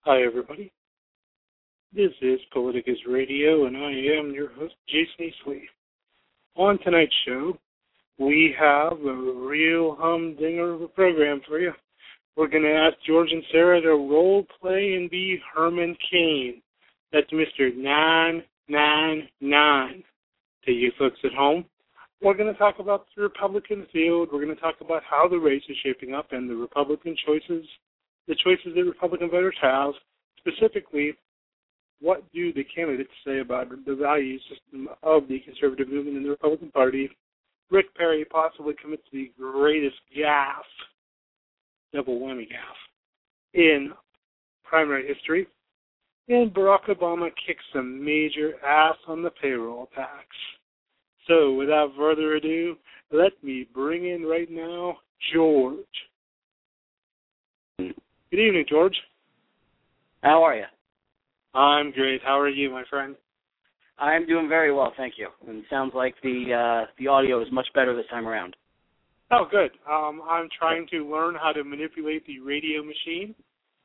Hi, everybody. This is Politicus Radio, and I am your host, Jason Easley. On tonight's show, we have a real humdinger of a program for you. We're going to ask George and Sarah to role play and be Herman Cain. That's Mr. 999 to you folks at home. We're going to talk about the Republican field. We're going to talk about how the race is shaping up and the Republican choices, the choices that Republican voters have. Specifically, what do the candidates say about the value system of the conservative movement in the Republican Party? Rick Perry possibly commits the greatest gaffe, double whammy gaffe, in primary history. And Barack Obama kicks some major ass on the payroll tax. So, without further ado, let me bring in right now George. Good evening, George. How are you? I'm great. How are you, my friend? I'm doing very well, thank you. And it sounds like the audio is much better this time around. Oh, good. I'm trying to learn how to manipulate the radio machine.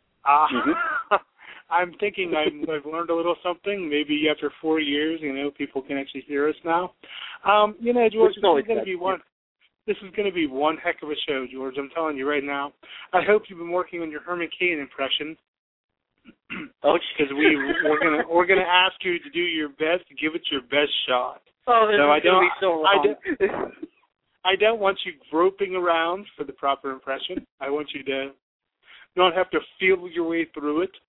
I'm thinking I've learned a little something. Maybe after 4 years, people can actually hear us now. George, this is going to be one. This is going to be one heck of a show, George. I'm telling you right now. I hope you've been working on your Herman Cain impression. Because we're gonna ask you to do your best, to give it your best shot. Oh, this is going to be so wrong. I don't want you groping around for the proper impression. I want you to not have to feel your way through it.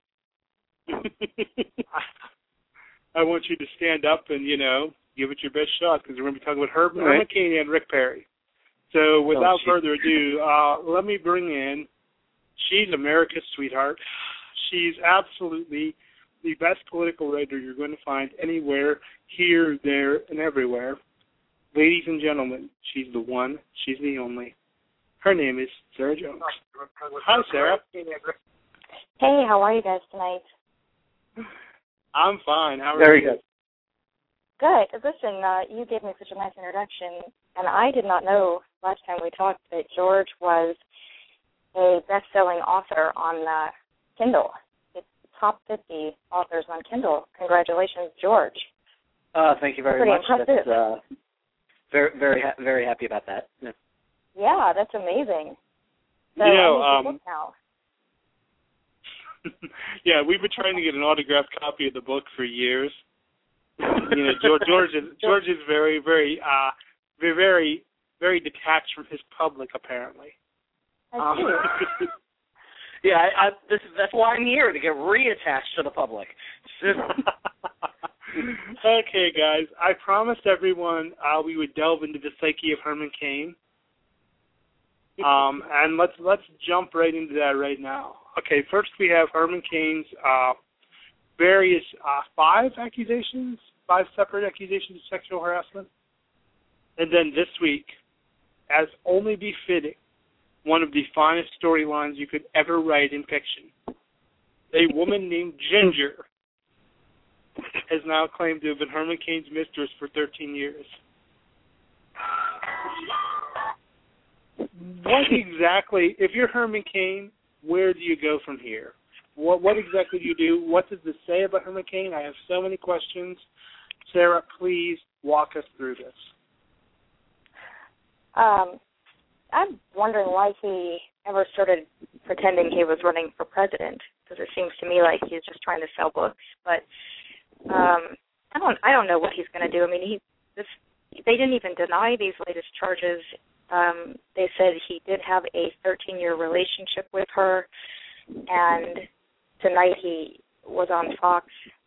I want you to stand up and, give it your best shot, because we're going to be talking about Herman Cain and Rick Perry. So without further ado, let me bring in, she's America's sweetheart. She's absolutely the best political writer you're going to find anywhere, here, there, and everywhere. Ladies and gentlemen, she's the one, she's the only. Her name is Sarah Jones. Hi, Sarah. Hey, how are you guys tonight? I'm fine. How are Very you? good. Good. Listen, you gave me such a nice introduction, and I did not know last time we talked that George was a best-selling author on Kindle. It's top 50 authors on Kindle. Congratulations, George. Thank you very much. Impressive. That's, very happy about that. Yeah, that's amazing. So book now. Yeah, we've been trying to get an autographed copy of the book for years. George is very, very, very, very detached from his public, apparently. I see. Yeah, that's why I'm here, to get reattached to the public. Okay, guys, I promised everyone we would delve into the psyche of Herman Cain. And let's jump right into that right now. Okay, first we have Herman Cain's various 5 separate accusations of sexual harassment. And then this week, as only befitting, one of the finest storylines you could ever write in fiction. A woman named Ginger has now claimed to have been Herman Cain's mistress for 13 years. What exactly, if you're Herman Cain, where do you go from here? What exactly do you do? What does this say about Herman Cain? I have so many questions. Sarah, please walk us through this. I'm wondering why he ever started pretending he was running for president, because it seems to me like he's just trying to sell books. But I don't know what he's going to do. I mean, they didn't even deny these latest charges. They said he did have a 13-year relationship with her, and tonight he was on Fox.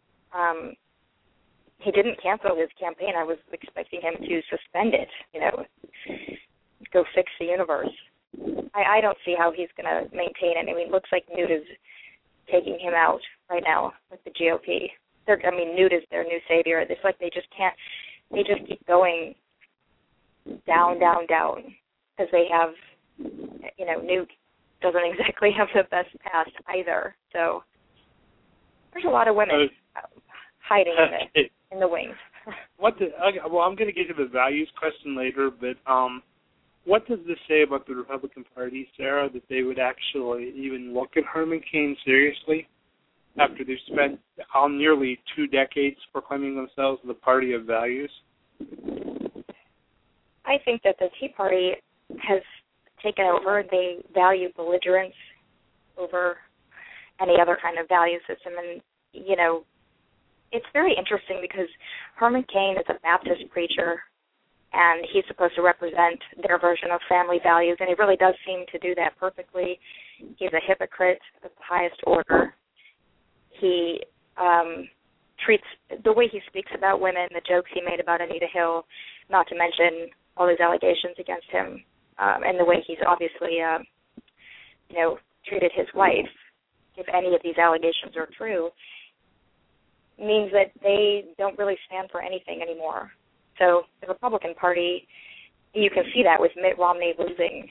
He didn't cancel his campaign. I was expecting him to suspend it, go fix the universe. I don't see how he's going to maintain it. I mean, it looks like Newt is taking him out right now with the GOP. Newt is their new savior. It's like they just keep going down, down, down, because they have, Newt doesn't exactly have the best past either. So there's a lot of women hiding in the wings. I'm going to get to the values question later, but what does this say about the Republican Party, Sarah, that they would actually even look at Herman Cain seriously? after they've spent nearly 2 decades proclaiming themselves the party of values? I think that the Tea Party has taken over. They value belligerence over any other kind of value system. And, you know, it's very interesting because Herman Cain is a Baptist preacher, and he's supposed to represent their version of family values, and he really does seem to do that perfectly. He's a hypocrite of the highest order. He treats, the way he speaks about women, the jokes he made about Anita Hill, not to mention all his allegations against him, and the way he's obviously, treated his wife, if any of these allegations are true, means that they don't really stand for anything anymore. So the Republican Party, you can see that with Mitt Romney losing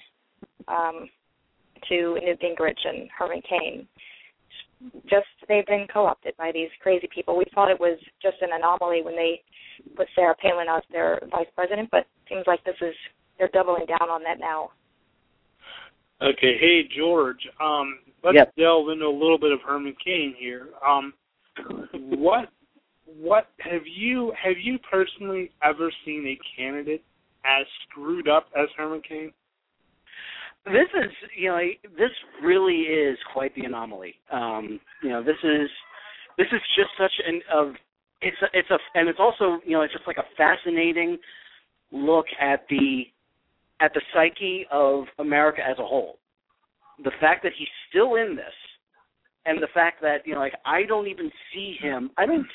to Newt Gingrich and Herman Cain. Just they've been co-opted by these crazy people. We thought it was just an anomaly when they put Sarah Palin as their vice president, but it seems like they're doubling down on that now. Okay, hey George, let's delve into a little bit of Herman Cain here. What have you personally ever seen a candidate as screwed up as Herman Cain? This is, this really is quite the anomaly. This is just such it's also, it's just like a fascinating look at the psyche of America as a whole. The fact that he's still in this, and the fact that, I don't see him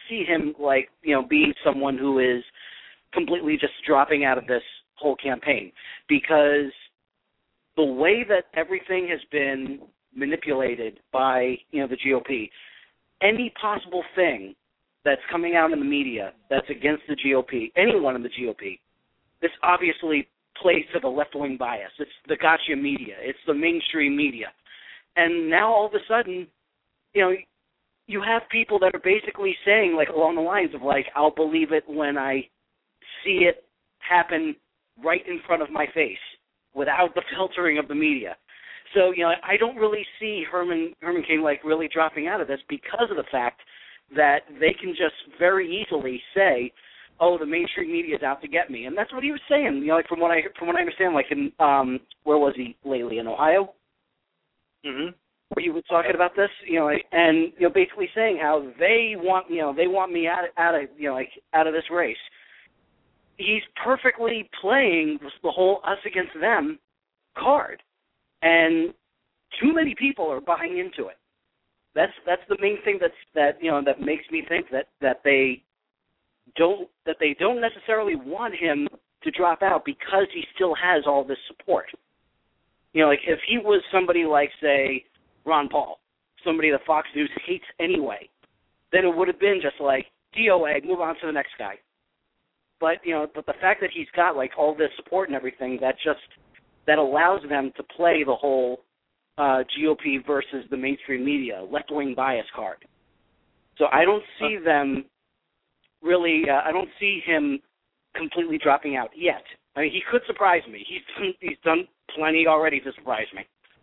being someone who is completely just dropping out of this whole campaign, because the way that everything has been manipulated by, the GOP, any possible thing that's coming out in the media that's against the GOP, anyone in the GOP, this obviously plays to the left-wing bias. It's the gotcha media. It's the mainstream media. And now all of a sudden, you have people that are basically saying, along the lines of, I'll believe it when I see it happen right in front of my face without the filtering of the media. So, I don't really see Herman Cain, really dropping out of this because of the fact that they can just very easily say, oh, the mainstream media is out to get me. And that's what he was saying, from what I understand, in, where was he lately, in Ohio? Mm-hmm. Where he was talking about this, and basically saying how they want me out of this race. He's perfectly playing the whole us against them card, and too many people are buying into it. That's the main thing that makes me think that they don't necessarily want him to drop out because he still has all this support. If he was somebody like, say, Ron Paul, somebody that Fox News hates anyway, then it would have been just DOA, move on to the next guy. But the fact that he's got all this support and everything, that allows them to play the whole GOP versus the mainstream media left-wing bias card. So I don't see them really. I don't see him completely dropping out yet. I mean, he could surprise me. He's done plenty already to surprise me.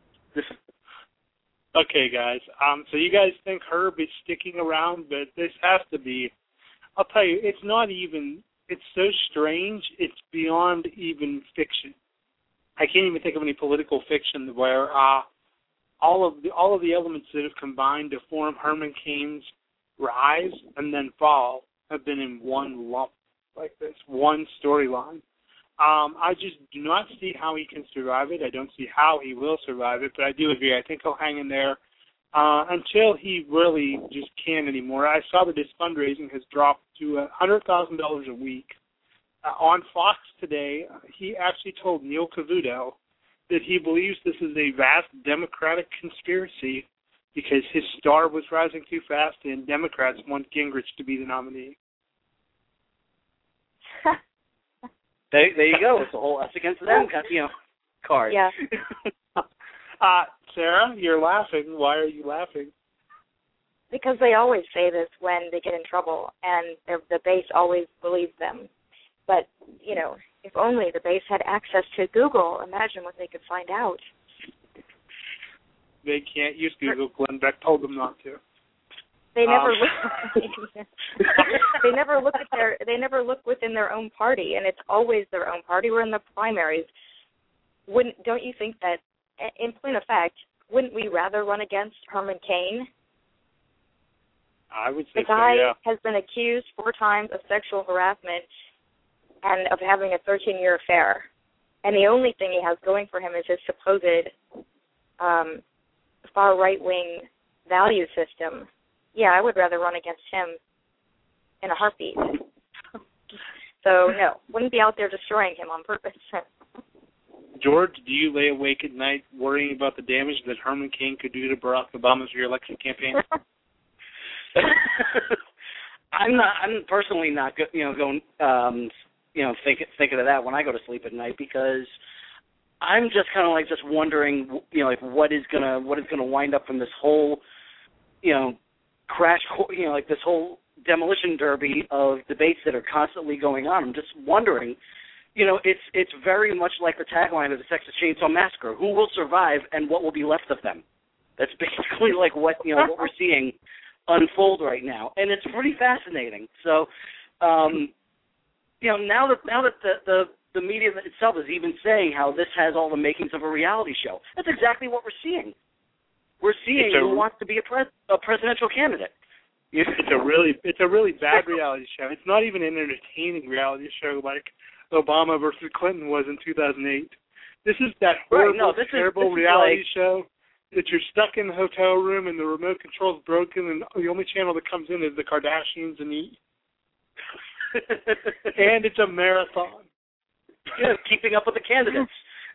Okay, guys. So you guys think Herb is sticking around, but this has to be. I'll tell you, it's not even. It's so strange. It's beyond even fiction. I can't even think of any political fiction where all of the elements that have combined to form Herman Cain's rise and then fall have been in one lump like this, one storyline. I just do not see how he can survive it. I don't see how he will survive it, but I do agree. I think he'll hang in there until he really just can't anymore. I saw that his fundraising has dropped to $100,000 a week. On Fox today, he actually told Neil Cavuto that he believes this is a vast Democratic conspiracy because his star was rising too fast and Democrats want Gingrich to be the nominee. There you go. It's the whole us against them, card. Yeah. Sarah, you're laughing. Why are you laughing? Because they always say this when they get in trouble, and the base always believes them. But, if only the base had access to Google, imagine what they could find out. They can't use Google. Glenn Beck told them not to. They never look. They never look within their own party, and it's always their own party. We're in the primaries. Don't you think that, in point of fact, wouldn't we rather run against Herman Cain? I would say the guy so, yeah. has been accused 4 times of sexual harassment and of having a 13-year affair, and the only thing he has going for him is his supposed far right-wing value system. Yeah, I would rather run against him in a heartbeat. So, no, wouldn't be out there destroying him on purpose. George, do you lay awake at night worrying about the damage that Herman Cain could do to Barack Obama's re-election campaign? I'm personally not, going, thinking of that when I go to sleep at night, because I'm just kind of like just wondering, like what is gonna wind up from this whole, crash, like this whole demolition derby of debates that are constantly going on. I'm just wondering, it's very much like the tagline of the Texas Chainsaw Massacre: who will survive and what will be left of them? That's basically like what what we're seeing unfold right now, and it's pretty fascinating. So, now that the media itself is even saying how this has all the makings of a reality show, that's exactly what we're seeing. We're seeing who wants to be a presidential candidate. It's a really bad reality show. It's not even an entertaining reality show like Obama versus Clinton was in 2008. This is that horrible, terrible reality show that you're stuck in the hotel room and the remote control's broken and the only channel that comes in is the Kardashians and E! And it's a marathon. Yeah, keeping up with the candidates.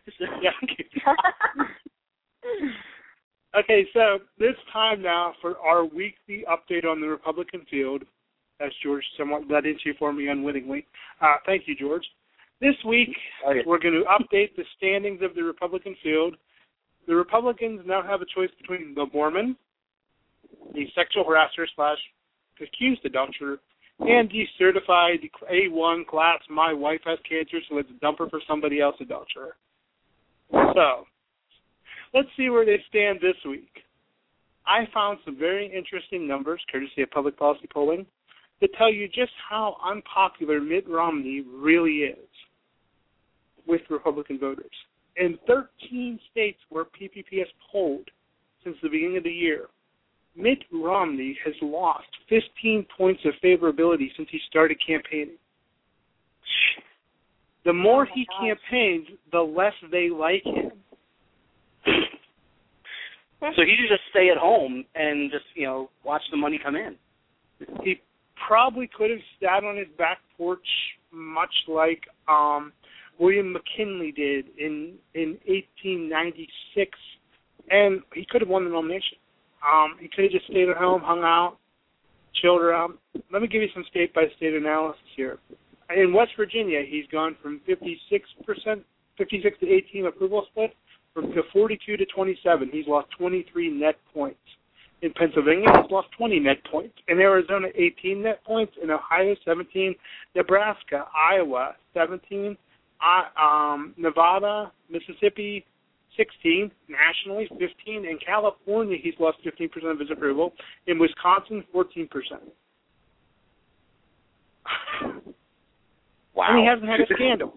Okay, so it's time now for our weekly update on the Republican field, as George somewhat led into for me unwittingly. Thank you, George. This week, we're going to update the standings of the Republican field. The Republicans now have a choice between the Mormon, the sexual harasser / accused adulterer, and the certified A1 class, my wife has cancer, so let's dump her for somebody else adulterer. So, let's see where they stand this week. I found some very interesting numbers, courtesy of public policy polling, that tell you just how unpopular Mitt Romney really is with Republican voters. In 13 states where PPP has polled since the beginning of the year, Mitt Romney has lost 15 points of favorability since he started campaigning. The more he campaigns, the less they like him. So he should just stay at home and just, watch the money come in. He probably could have sat on his back porch much like William McKinley did in 1896, and he could have won the nomination. He could have just stayed at home, hung out, chilled around. Let me give you some state-by-state analysis here. In West Virginia, he's gone from 56 to 18 approval split, to 42 to 27. He's lost 23 net points. In Pennsylvania, he's lost 20 net points. In Arizona, 18 net points. In Ohio, 17. Nebraska, Iowa, 17. Nevada, Mississippi, 16. Nationally, 15. In California, he's lost 15% of his approval. In Wisconsin, 14%. Wow. And he hasn't had a scandal.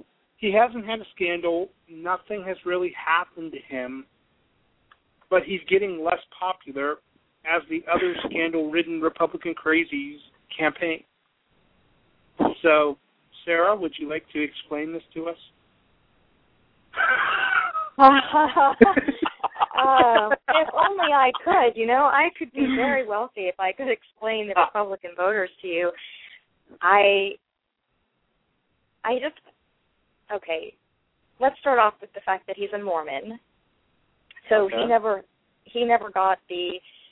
Nothing has really happened to him, but he's getting less popular as the other scandal-ridden Republican crazies campaign. So, Sarah, would you like to explain this to us? If only I could, I could be very wealthy if I could explain the Republican voters to you. Okay, let's start off with the fact that he's a Mormon. So okay. he never got the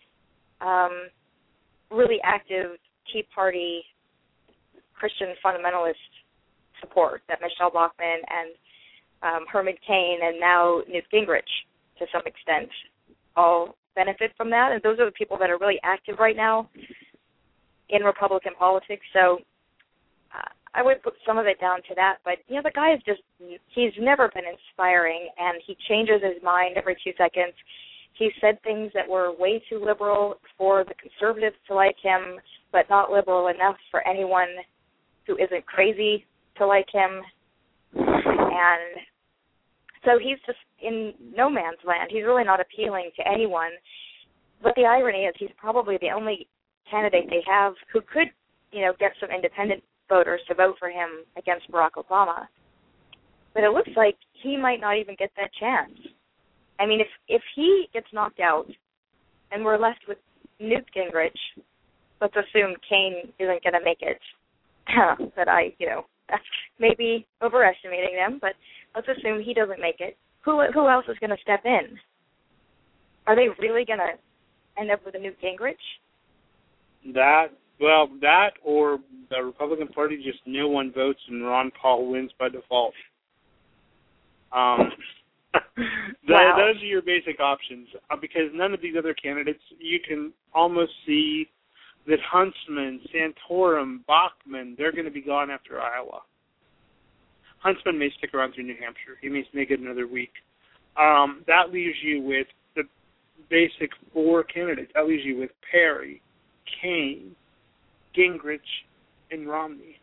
really active Tea Party Christian fundamentalist support that Michelle Bachmann and Herman Cain and now Newt Gingrich, to some extent, all benefit from that. And those are the people that are really active right now in Republican politics. So I would put some of it down to that. But, the guy is he's never been inspiring, and he changes his mind every 2 seconds. He said things that were way too liberal for the conservatives to like him, but not liberal enough for anyone who isn't crazy to like him. And so he's just in no man's land. He's really not appealing to anyone. But the irony is he's probably the only candidate they have who could, get some independent voters to vote for him against Barack Obama. But it looks like he might not even get that chance. I mean, if he gets knocked out and we're left with Newt Gingrich, let's assume Kane isn't going to make it. But that's maybe overestimating them, but let's assume he doesn't make it. Who else is going to step in? Are they really going to end up with a Newt Gingrich? That or the Republican Party just no one votes and Ron Paul wins by default. Wow. Those are your basic options, because none of these other candidates, you can almost see that Huntsman, Santorum, Bachmann, they're going to be gone after Iowa. Huntsman may stick around through New Hampshire. He may make it another week. That leaves you with the basic four candidates. That leaves you with Perry, Kane, Gingrich, and Romney.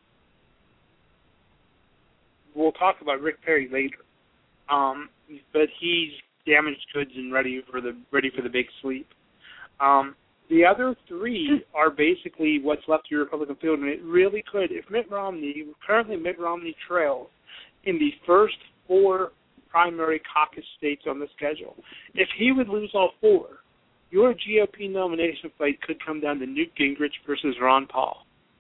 We'll talk about Rick Perry later. But he's damaged goods and ready for the big sleep. The other three are basically what's left of your Republican field, and it really could. If Mitt Romney trails in the first four primary caucus states on the schedule, if he would lose all four, your GOP nomination fight could come down to Newt Gingrich versus Ron Paul.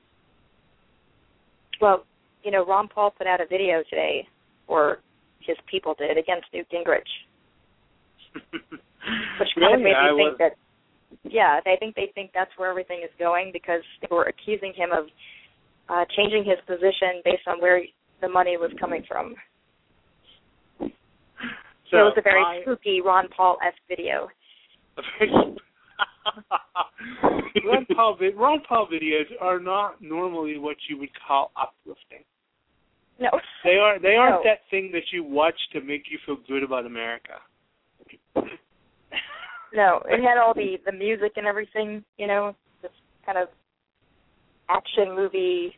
Well, Ron Paul put out a video today, or his people did, against Newt Gingrich. Which kind of made me think that, they think that's where everything is going, because they were accusing him of changing his position based on where the money was coming from. So it was a very spooky Ron Paul-esque video. Ron Paul videos are not normally what you would call uplifting. No. They aren't that thing that you watch to make you feel good about America. No, it had all the music and everything, this kind of action movie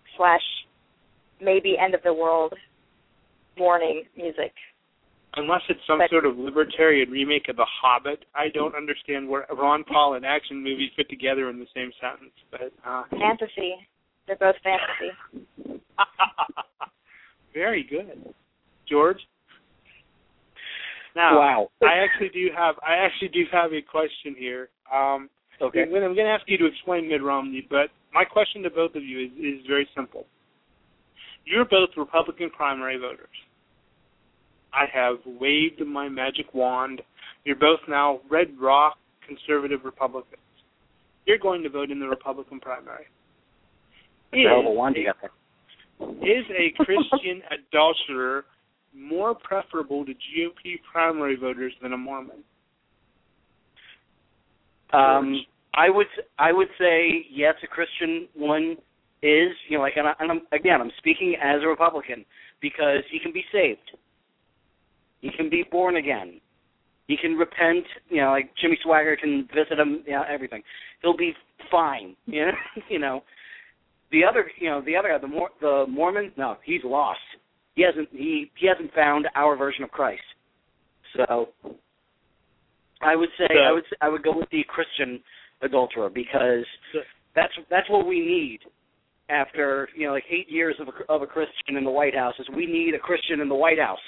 / maybe end of the world warning music. Unless it's some sort of libertarian remake of The Hobbit, I don't understand where Ron Paul and action movies fit together in the same sentence. But fantasy. They're both fantasy. Very good, George. Now, wow. I actually do have a question here. Okay. I'm going to ask you to explain Mitt Romney, but my question to both of you is very simple. You're both Republican primary voters. I have waved my magic wand. You're both now Red Rock conservative Republicans. You're going to vote in the Republican primary. Hell of a wand you got there. Is a Christian adulterer more preferable to GOP primary voters than a Mormon? I would say yes. A Christian one is, and I'm speaking as a Republican, because he can be saved. He can be born again. He can repent. Like Jimmy Swaggart can visit him. Everything. He'll be fine. The other guy, the Mormon, no, he's lost. He hasn't found our version of Christ. So I would say I would go with the Christian adulterer, because that's what we need after 8 years of a Christian in the White House. Is we need a Christian in the White House.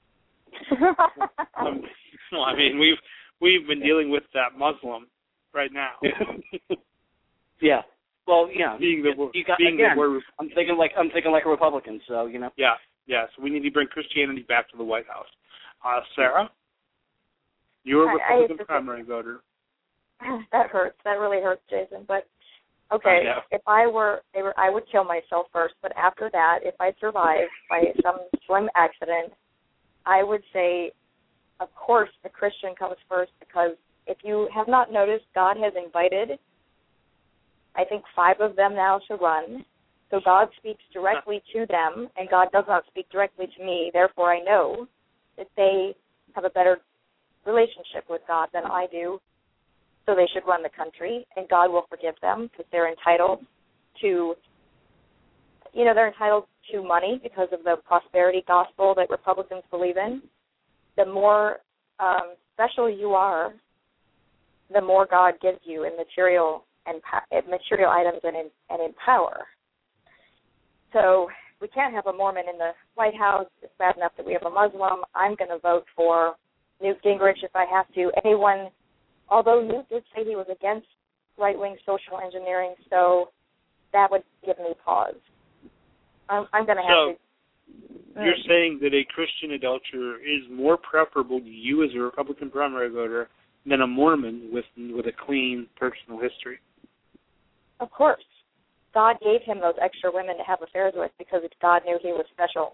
Well, I mean, we've been dealing with that Muslim right now. Yeah. Well, I'm thinking like a Republican. So Yeah. So we need to bring Christianity back to the White House. Sarah, you're a Republican primary voter. That hurts. That really hurts, Jason. But okay, if I would kill myself first. But after that, if I survive by some slim accident, I would say, of course, the Christian comes first, because if you have not noticed, God has invited, I think, 5 of them now to run. So God speaks directly to them, and God does not speak directly to me. Therefore, I know that they have a better relationship with God than I do, so they should run the country, and God will forgive them because they're entitled to, they're entitled to money because of the prosperity gospel that Republicans believe in. The more special you are, the more God gives you in material items and in power. So we can't have a Mormon in the White House. It's bad enough that we have a Muslim. I'm going to vote for Newt Gingrich if I have to. Anyone, although Newt did say he was against right-wing social engineering, so that would give me pause. I'm going to have to. You're saying that a Christian adulterer is more preferable to you as a Republican primary voter than a Mormon with a clean personal history? Of course. God gave him those extra women to have affairs with because God knew he was special.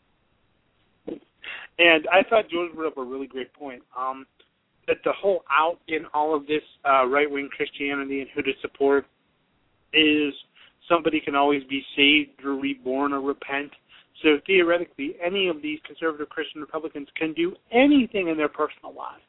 And I thought George brought up a really great point, that the whole out in all of this right-wing Christianity and who to support is somebody can always be saved or reborn or repent. So theoretically, any of these conservative Christian Republicans can do anything in their personal lives.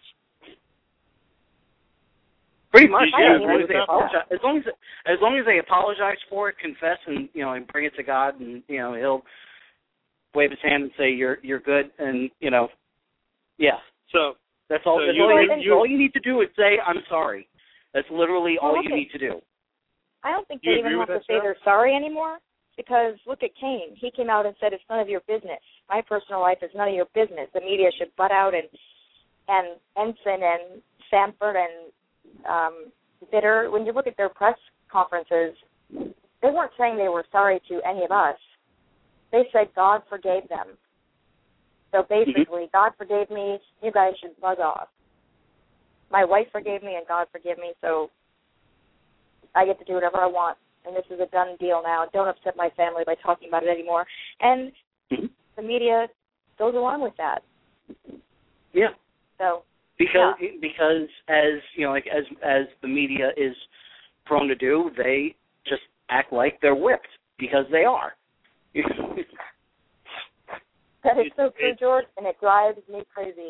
Pretty much, yeah. As long as they apologize for it, confess, and and bring it to God, and he'll wave his hand and say you're good, and yeah. So that's all. All you need to do is say I'm sorry. That's literally all you need to do. I don't think they even have to say they're sorry anymore, because look at Cain. He came out and said it's none of your business. My personal life is none of your business. The media should butt out, and Ensign and Sanford and Bitter, when you look at their press conferences, they weren't saying they were sorry to any of us. They said God forgave them. So basically, God forgave me, you guys should buzz off. My wife forgave me and God forgave me, so I get to do whatever I want, and this is a done deal now. Don't upset my family by talking about it anymore. And the media goes along with that. Yeah. So because as as the media is prone to do, they just act like they're whipped because they are. That is so true, George, and it drives me crazy.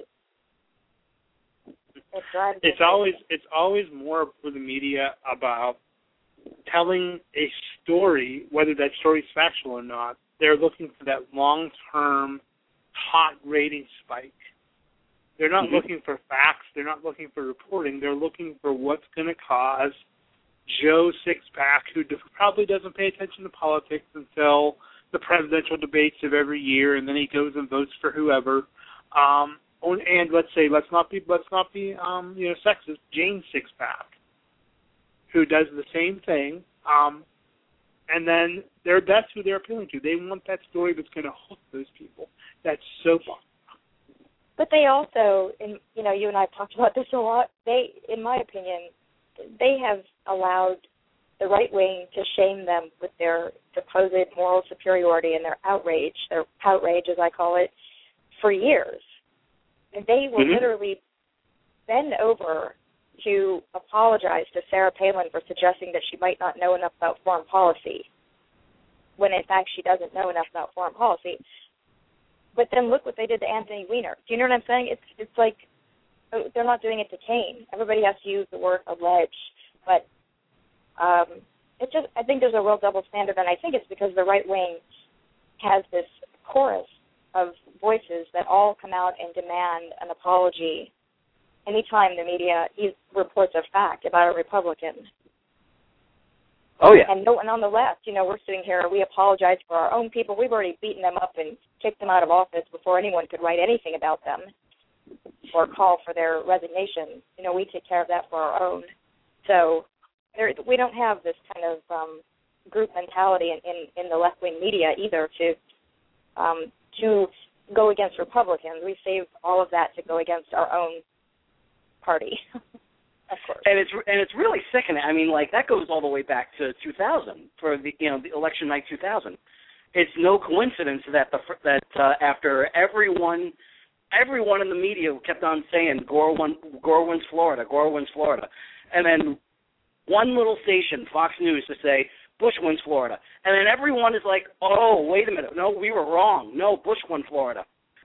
It's always more for the media about telling a story, whether that story is factual or not. They're looking for that long-term hot rating spike. They're not looking for facts. They're not looking for reporting. They're looking for what's going to cause Joe Sixpack, who probably doesn't pay attention to politics until the presidential debates of every year, and then he goes and votes for whoever. And let's not be sexist. Jane Sixpack, who does the same thing, and then that's who they're appealing to. They want that story that's going to hook those people. That's soap opera. But they also, you and I have talked about this a lot. They, in my opinion, they have allowed the right wing to shame them with their supposed moral superiority and their outrage as I call it, for years. And they will literally bend over to apologize to Sarah Palin for suggesting that she might not know enough about foreign policy, when in fact she doesn't know enough about foreign policy. But then look what they did to Anthony Weiner. Do you know what I'm saying? It's like they're not doing it to Cain. Everybody has to use the word allege, but I think there's a real double standard, and I think it's because the right wing has this chorus of voices that all come out and demand an apology anytime the media reports a fact about a Republican. Oh, yeah. And on the left, we're sitting here, we apologize for our own people. We've already beaten them up and kicked them out of office before anyone could write anything about them or call for their resignation. We take care of that for our own. So we don't have this kind of group mentality in the left-wing media either to go against Republicans. We save all of that to go against our own party. Of course. And it's really sickening. I mean, that goes all the way back to 2000 for the election night 2000. It's no coincidence that after everyone in the media kept on saying Gore wins Florida, and then one little station, Fox News, to say Bush wins Florida, and then everyone is like, oh, wait a minute, no, we were wrong, no, Bush won Florida.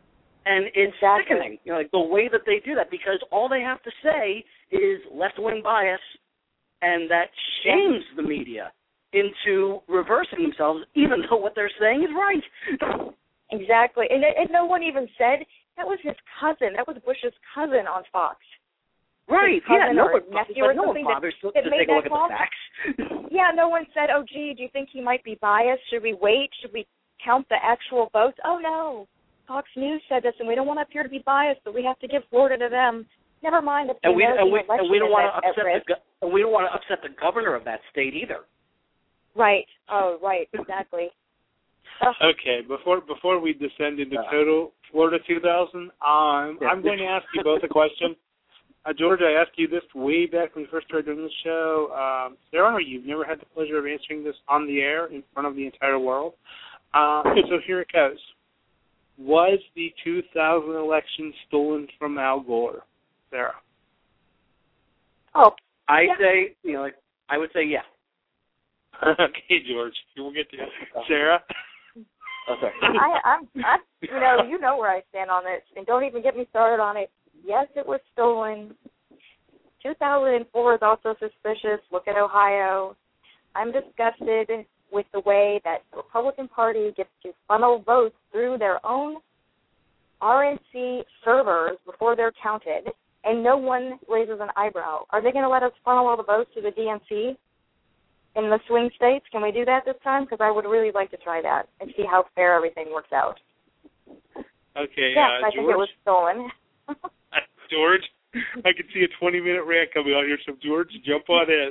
And it's sickening, like the way that they do that, because all they have to say is left-wing bias, and that shames the media into reversing themselves, even though what they're saying is right. Exactly. And no one even said that was his cousin. That was Bush's cousin on Fox. Right, yeah, no one bothers to take a look at the facts. Yeah, no one said, oh, gee, do you think he might be biased? Should we wait? Should we count the actual votes? Oh, no. Fox News said this, and we don't want to appear to be biased, but we have to give Florida to them. Never mind if the American election we don't want to upset we don't want to upset the governor of that state either. Right. Oh, right. Exactly. Okay. Before we descend into total Florida 2000, I'm going to ask you both a question. George, I asked you this way back when we first started doing the show. Sarah, you've never had the pleasure of answering this on the air in front of the entire world. So here it goes. Was the 2000 election stolen from Al Gore, Sarah? Oh, I would say yeah. Okay, George, we'll get to you. Sarah? Oh, sorry. I'm you know where I stand on this, and don't even get me started on it. Yes, it was stolen. 2004 is also suspicious. Look at Ohio. I'm disgusted with the way that the Republican Party gets to funnel votes through their own RNC servers before they're counted, and no one raises an eyebrow. Are they going to let us funnel all the votes to the DNC in the swing states? Can we do that this time? Because I would really like to try that and see how fair everything works out. Okay, yes, I George? think it was stolen. George, I can see a 20-minute rant coming out here, so George, jump on in.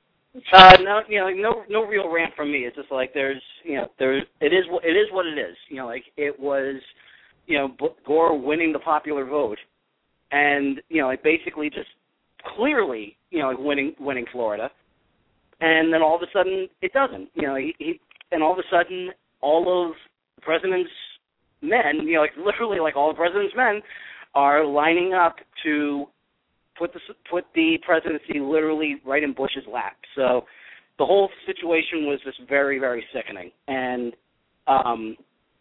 No real rant from me. It's just like it is what it is. It was, Gore winning the popular vote, and basically just clearly, winning Florida, and then all of a sudden it doesn't. And all of a sudden all of the president's men, literally all the president's men, are lining up to put the presidency literally right in Bush's lap. So the whole situation was just very, very sickening. And I'm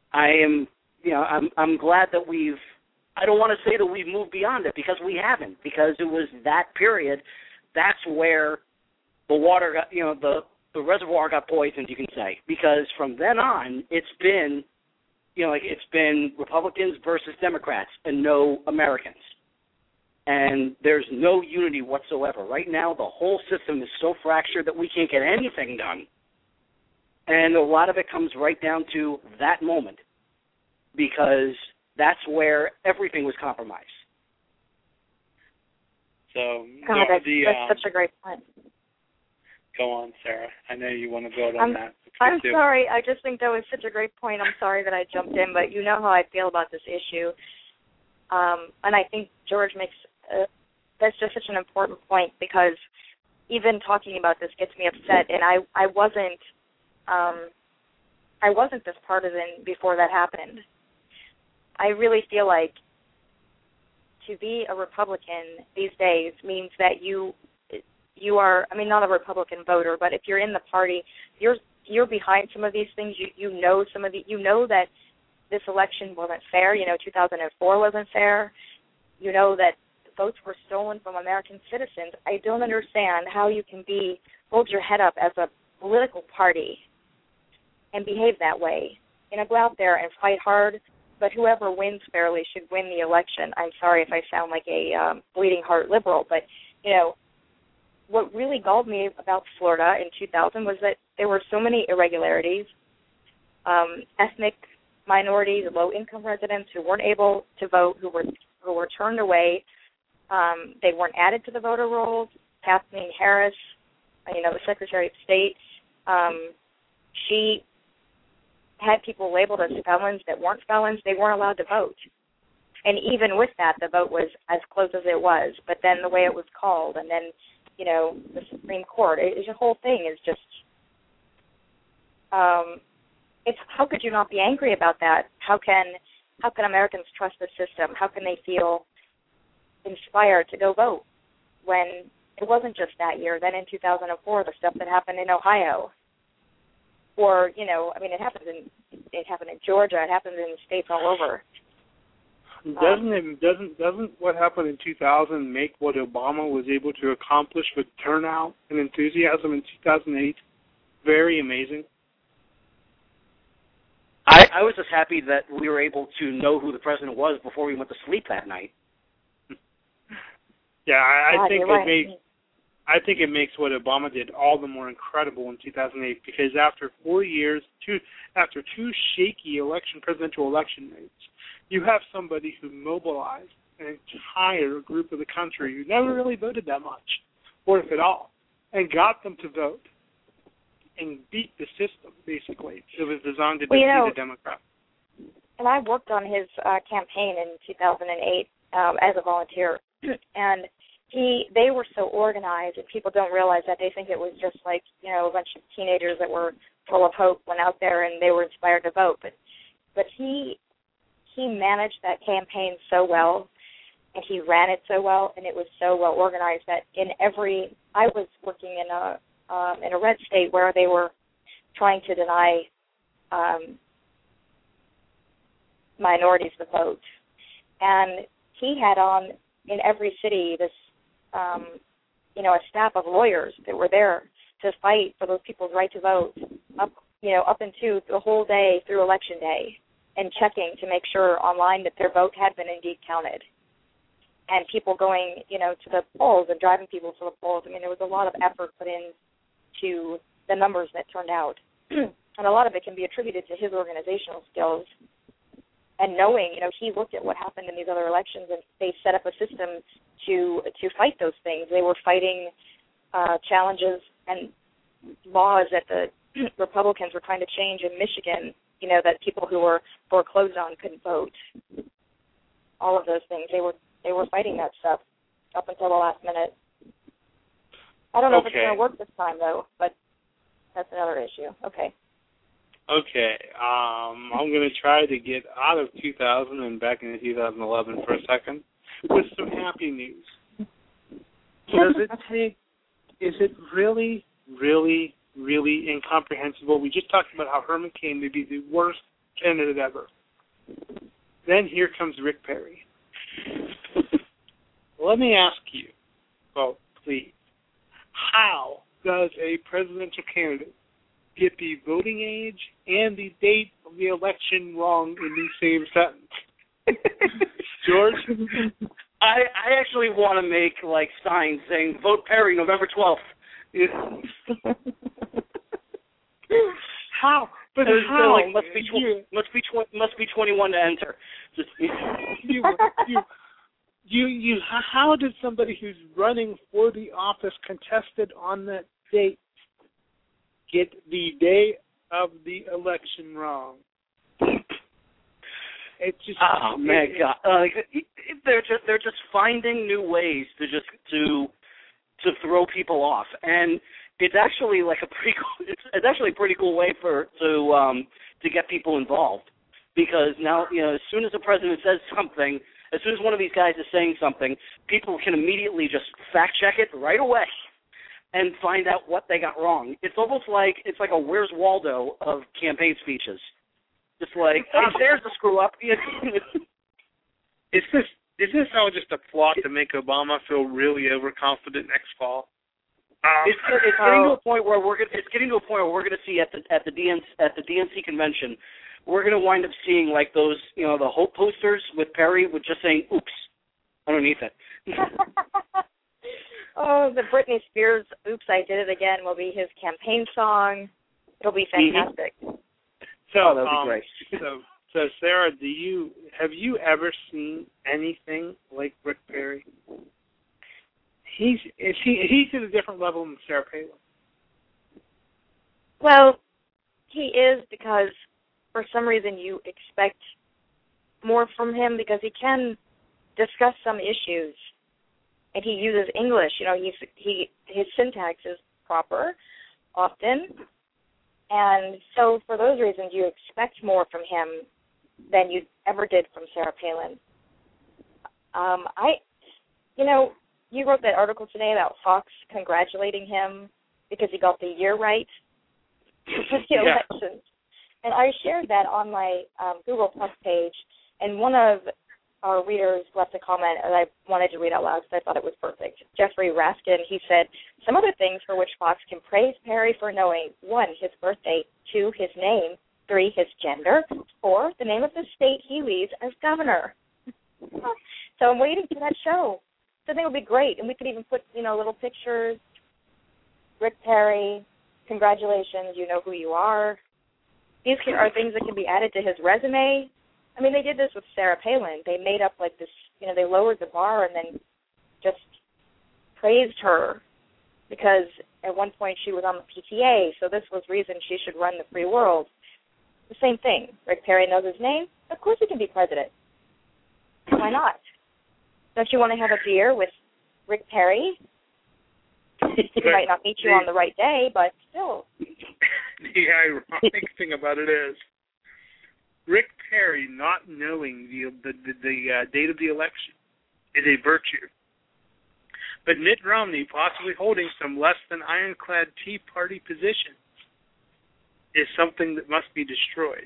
glad that I don't want to say that we've moved beyond it, because we haven't, because it was that period. That's where the water got, the reservoir got poisoned, you can say, because from then on it's been, it's been Republicans versus Democrats and no Americans. And there's no unity whatsoever. Right now, the whole system is so fractured that we can't get anything done. And a lot of it comes right down to that moment, because that's where everything was compromised. So, God, that's such a great point. Go on, Sarah. I know you want to build on that. I'm sorry. I just think that was such a great point. I'm sorry that I jumped in, but you know how I feel about this issue. And I think George makes that's just such an important point, because even talking about this gets me upset. And I wasn't this partisan before that happened. I really feel like to be a Republican these days means that you are, not a Republican voter, but if you're in the party, you're behind some of these things. You know that this election wasn't fair. 2004 wasn't fair. You know that votes were stolen from American citizens. I don't understand how you can hold your head up as a political party and behave that way. Go out there and fight hard, but whoever wins fairly should win the election. I'm sorry if I sound like a bleeding heart liberal, but, what really galled me about Florida in 2000 was that there were so many irregularities, ethnic minorities, low-income residents who weren't able to vote, who were turned away. They weren't added to the voter rolls. Kathleen Harris, the Secretary of State, she had people labeled as felons that weren't felons. They weren't allowed to vote. And even with that, the vote was as close as it was. But then the way it was called, and then the Supreme Court. The whole thing is just, it's how could you not be angry about that? How can Americans trust the system? How can they feel inspired to go vote when it wasn't just that year? Then in 2004, the stuff that happened in Ohio, or it happened in Georgia. It happens in states all over. Doesn't what happened in 2000 make what Obama was able to accomplish with turnout and enthusiasm in 2008 very amazing? I was just happy that we were able to know who the president was before we went to sleep that night. Yeah, I think right. I think it makes what Obama did all the more incredible in 2008 because after 4 years, after two shaky presidential election nights, you have somebody who mobilized an entire group of the country who never really voted that much, or if at all, and got them to vote and beat the system, basically. It was designed to defeat the Democrats. And I worked on his campaign in 2008 as a volunteer, and they were so organized, and people don't realize that. They think it was just like, a bunch of teenagers that were full of hope went out there and they were inspired to vote. But he managed that campaign so well, and he ran it so well, and it was so well organized that I was working in a red state where they were trying to deny minorities the vote, and he had on in every city this a staff of lawyers that were there to fight for those people's right to vote up into the whole day through election day, and checking to make sure online that their vote had been indeed counted, and people going to the polls and driving people to the polls. I mean, there was a lot of effort put into the numbers that turned out, and a lot of it can be attributed to his organizational skills and knowing, he looked at what happened in these other elections, and they set up a system to fight those things. They were fighting challenges and laws that the Republicans were trying to change in Michigan, that people who were foreclosed on couldn't vote. All of those things. They were fighting that stuff up until the last minute. I don't know if it's going to work this time, though, but that's another issue. Okay. Okay. I'm going to try to get out of 2000 and back into 2011 for a second with some happy news. Is it really, really, really incomprehensible? We just talked about how Herman Cain may be the worst candidate ever. Then here comes Rick Perry. Let me ask you, please, how does a presidential candidate get the voting age and the date of the election wrong in the same sentence? George? I actually want to make signs saying vote Perry November 12th. How? But how? Must be 21 to enter. How did somebody who's running for the office contested on that date get the day of the election wrong? It's just my God! They're just finding new ways to throw people off, and it's actually it's actually a pretty cool way to get people involved, because now as soon as the president says something, as soon as one of these guys is saying something, people can immediately just fact check it right away and find out what they got wrong. It's almost like a Where's Waldo of campaign speeches. Just there's the screw up. Is this all just a plot to make Obama feel really overconfident next fall? It's getting to a point where we're going to see at the DNC convention, we're going to wind up seeing those the hope posters with Perry with just saying "oops" underneath it. The Britney Spears "Oops, I Did It Again" will be his campaign song. It'll be fantastic. Mm-hmm. That'll be great. So Sarah, have you ever seen anything like Rick Perry? He's at a different level than Sarah Palin. Well, he is, because for some reason you expect more from him, because he can discuss some issues, and he uses English. His syntax is proper often. And so for those reasons, you expect more from him than you ever did from Sarah Palin. You wrote that article today about Fox congratulating him because he got the year right with the elections. And I shared that on my Google Plus page, and one of our readers left a comment that I wanted to read out loud because I thought it was perfect. Jeffrey Raskin, he said, some other things for which Fox can praise Perry for knowing: 1, his birthday; 2, his name; 3, his gender; 4, the name of the state he leads as governor. So I'm waiting for that show. So I think it would be great, and we could even put, little pictures. Rick Perry, congratulations, you know who you are. These are things that can be added to his resume. I mean, they did this with Sarah Palin. They made up like this, they lowered the bar and then just praised her because at one point she was on the PTA, so this was reason she should run the free world. The same thing. Rick Perry knows his name. Of course he can be president. Why not? Don't you want to have a beer with Rick Perry? He might not meet you on the right day, but still. The ironic thing about it is, Rick Perry not knowing the date of the election is a virtue. But Mitt Romney possibly holding some less than ironclad Tea Party positions is something that must be destroyed.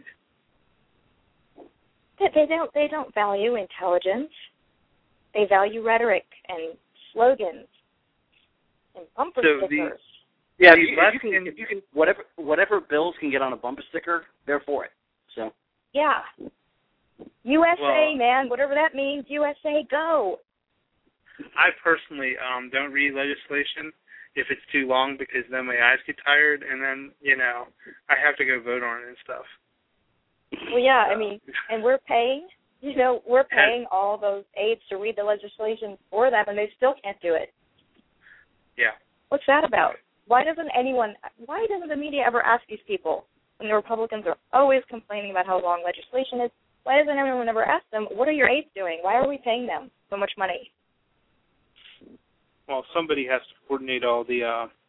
They don't value intelligence. They value rhetoric and slogans and bumper stickers. If you can whatever bills can get on a bumper sticker, they're for it. So. Yeah. USA, man, whatever that means, USA, go. I personally don't read legislation if it's too long because then my eyes get tired and then, I have to go vote on it and stuff. Well, yeah, I mean, and we're paying all those aides to read the legislation for them and they still can't do it. Yeah. What's that about? Why doesn't the media ever ask these people? When the Republicans are always complaining about how long legislation is, why doesn't anyone ever ask them, what are your aides doing? Why are we paying them so much money? Well, somebody has to coordinate all the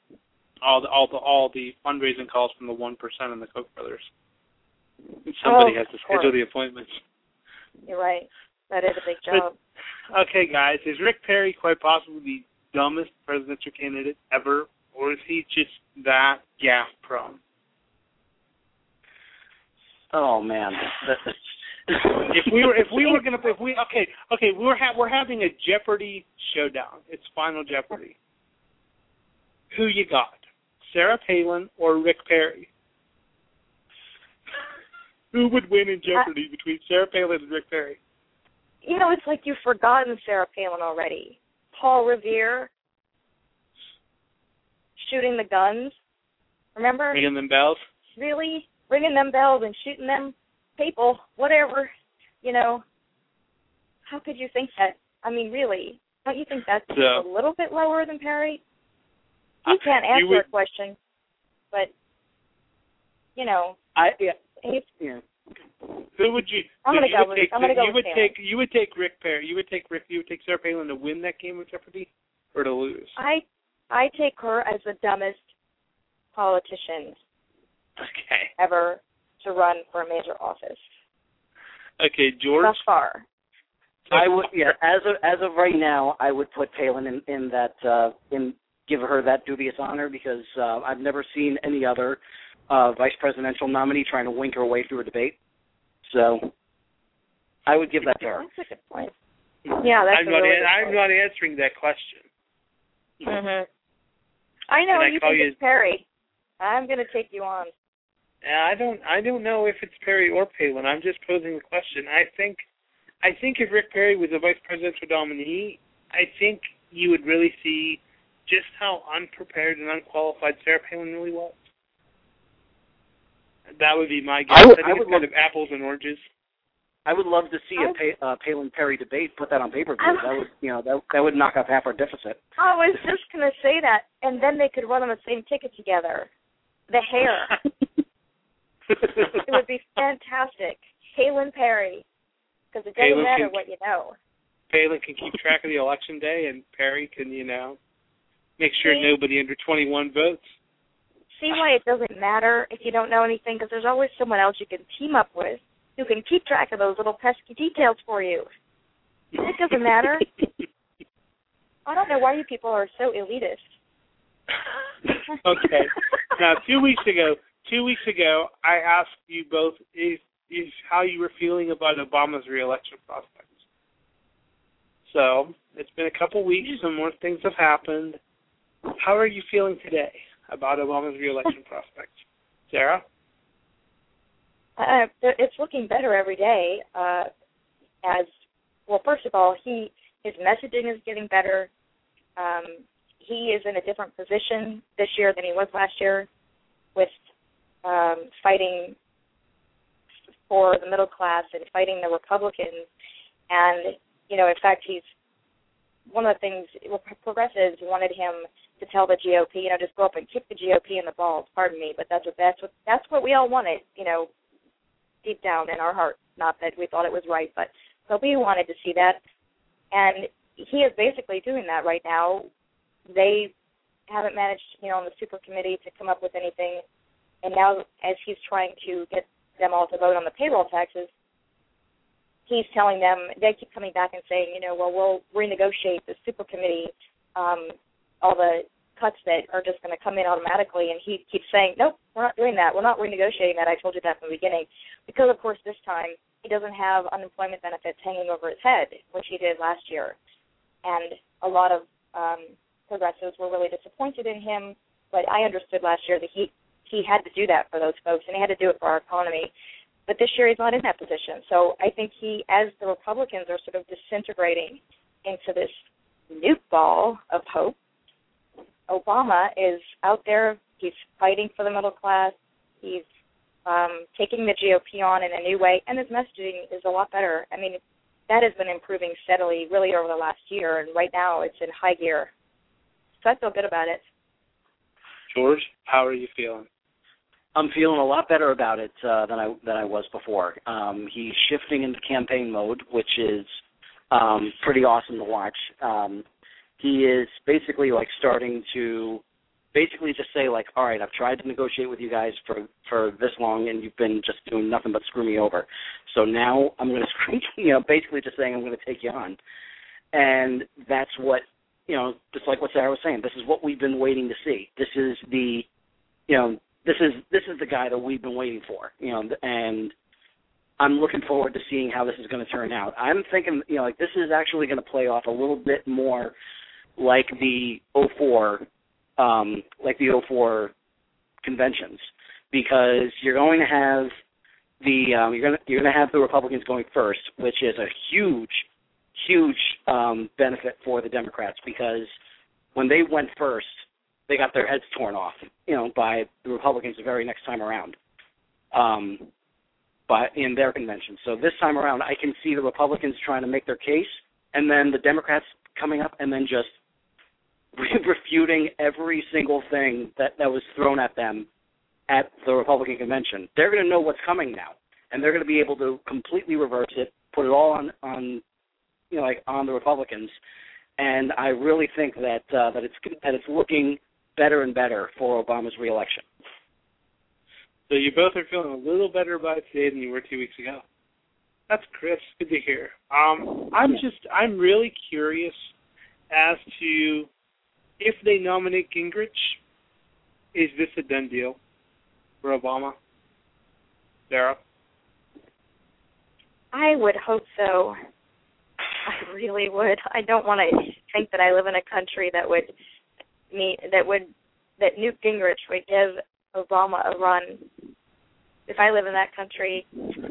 fundraising calls from the 1% and the Koch brothers. Somebody has to schedule the appointments. You're right. That is a big job. But, okay, guys, is Rick Perry quite possibly the dumbest presidential candidate ever, or is he just that gaffe prone? Oh man. We're having a Jeopardy showdown. It's Final Jeopardy. Who you got? Sarah Palin or Rick Perry? Who would win in Jeopardy between Sarah Palin and Rick Perry? It's like you've forgotten Sarah Palin already. Paul Revere shooting the guns. Remember? Ringing them bells? Really? Ringing them bells and shooting them people, whatever, How could you think that? I mean, really, don't you think that's a little bit lower than Perry? He can't answer a question, but, Who would you? I'm going to go with You would take Rick Perry. You would take Sarah Palin to win that game of Jeopardy, or to lose? I take her as the dumbest politician ever to run for a major office. Okay, George. Thus far. I would, as of right now, I would put Palin in that, give her that dubious honor because I've never seen any other vice presidential nominee trying to wink her way through a debate. So I would give that to her. That's a good point. Yeah, that's I'm not answering that question. Mhm. I know you think it's Perry. I'm going to take you on. I don't know if it's Perry or Palin. I'm just posing the question. I think if Rick Perry was a vice presidential nominee, I think you would really see just how unprepared and unqualified Sarah Palin really was. That would be my guess. I think it's kind of apples and oranges. I would love to see a Palin-Perry debate. Put that on pay-per-view. That would knock off half our deficit. I was just going to say that, and then they could run on the same ticket together. The hair. It would be fantastic. Palin-Perry. Because it doesn't matter what you know. Palin can keep track of the election day, and Perry can, make sure nobody under 21 votes. See why it doesn't matter if you don't know anything, because there's always someone else you can team up with who can keep track of those little pesky details for you. It doesn't matter. I don't know why you people are so elitist. Okay. Now, 2 weeks ago, I asked you both is how you were feeling about Obama's re-election prospects. So it's been a couple weeks, and more things have happened. How are you feeling today about Obama's reelection prospects? Sarah? It's looking better every day. First of all, his messaging is getting better. He is in a different position this year than he was last year with fighting for the middle class and fighting the Republicans. And, in fact, he's one of the things, progressives wanted him to tell the GOP, just go up and kick the GOP in the balls, pardon me, but that's what we all wanted, deep down in our hearts. Not that we thought it was right, but we wanted to see that. And he is basically doing that right now. They haven't managed, on the super committee to come up with anything. And now as he's trying to get them all to vote on the payroll taxes, he's telling them, they keep coming back and saying, we'll renegotiate the super committee, all the cuts that are just going to come in automatically. And he keeps saying, nope, we're not doing that. We're not renegotiating that. I told you that from the beginning. Because, of course, this time he doesn't have unemployment benefits hanging over his head, which he did last year. And a lot of progressives were really disappointed in him. But I understood last year that he had to do that for those folks, and he had to do it for our economy. But this year he's not in that position. So I think as the Republicans are sort of disintegrating into this nuke ball of hope, Obama is out there. He's fighting for the middle class. He's taking the GOP on in a new way, and his messaging is a lot better. I mean, that has been improving steadily really over the last year, and right now it's in high gear. So I feel good about it. George, how are you feeling? I'm feeling a lot better about it than I was before. He's shifting into campaign mode, which is pretty awesome to watch. He is basically starting to basically just say all right, I've tried to negotiate with you guys for this long, and you've been just doing nothing but screw me over. So now I'm going to basically just saying I'm going to take you on, and that's what just like what Sarah was saying. This is what we've been waiting to see. This is the This is the guy that we've been waiting for, and I'm looking forward to seeing how this is going to turn out. I'm thinking, this is actually going to play off a little bit more like the 04 conventions, because you're going to have you're going to have the Republicans going first, which is a huge benefit for the Democrats, because when they went first, they got their heads torn off, by the Republicans the very next time around, but in their convention. So this time around, I can see the Republicans trying to make their case, and then the Democrats coming up and then just refuting every single thing that was thrown at them at the Republican convention. They're going to know what's coming now, and they're going to be able to completely reverse it, put it all on on the Republicans. And I really think that it's looking better and better for Obama's reelection. So you both are feeling a little better about it today than you were 2 weeks ago. That's good to hear. I'm really curious as to if they nominate Gingrich, is this a done deal for Obama? Sarah? I would hope so. I really would. I don't want to think that I live in a country that Newt Gingrich would give Obama a run. If I live in that country,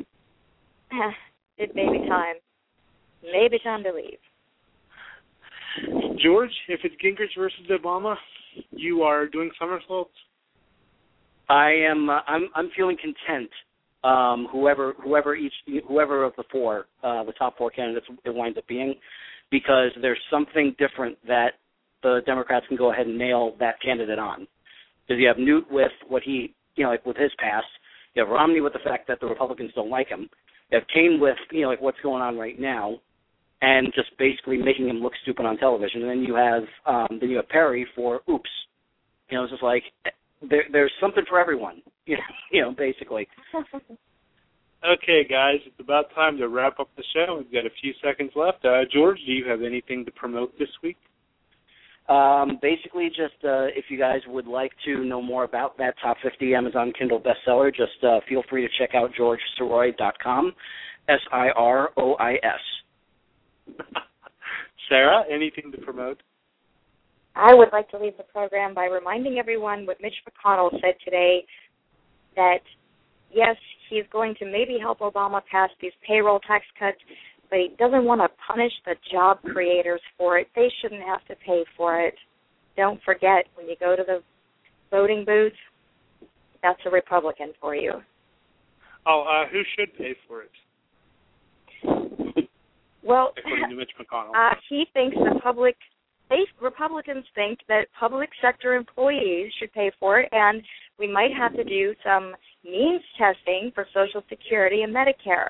it may be time. Maybe time to leave. George, if it's Gingrich versus Obama, you are doing somersaults? I'm feeling content. Whoever of the four, the top four candidates it winds up being, because there's something different that the Democrats can go ahead and nail that candidate on. Because you have Newt with what he, with his past. You have Romney with the fact that the Republicans don't like him. You have Kaine with, what's going on right now, and just basically making him look stupid on television. And then you have Perry for oops. It's just like there's something for everyone. Basically. Okay, guys, it's about time to wrap up the show. We've got a few seconds left. George, do you have anything to promote this week? Basically, just if you guys would like to know more about that top 50 Amazon Kindle bestseller, just feel free to check out GeorgeSirois.com, SIROIS. Sarah, anything to promote? I would like to leave the program by reminding everyone what Mitch McConnell said today, that, yes, he's going to maybe help Obama pass these payroll tax cuts, but he doesn't want to punish the job creators for it. They shouldn't have to pay for it. Don't forget, when you go to the voting booth, that's a Republican for you. Oh, who should pay for it? Well, according to Mitch McConnell, he thinks Republicans think that public sector employees should pay for it, and we might have to do some means testing for Social Security and Medicare.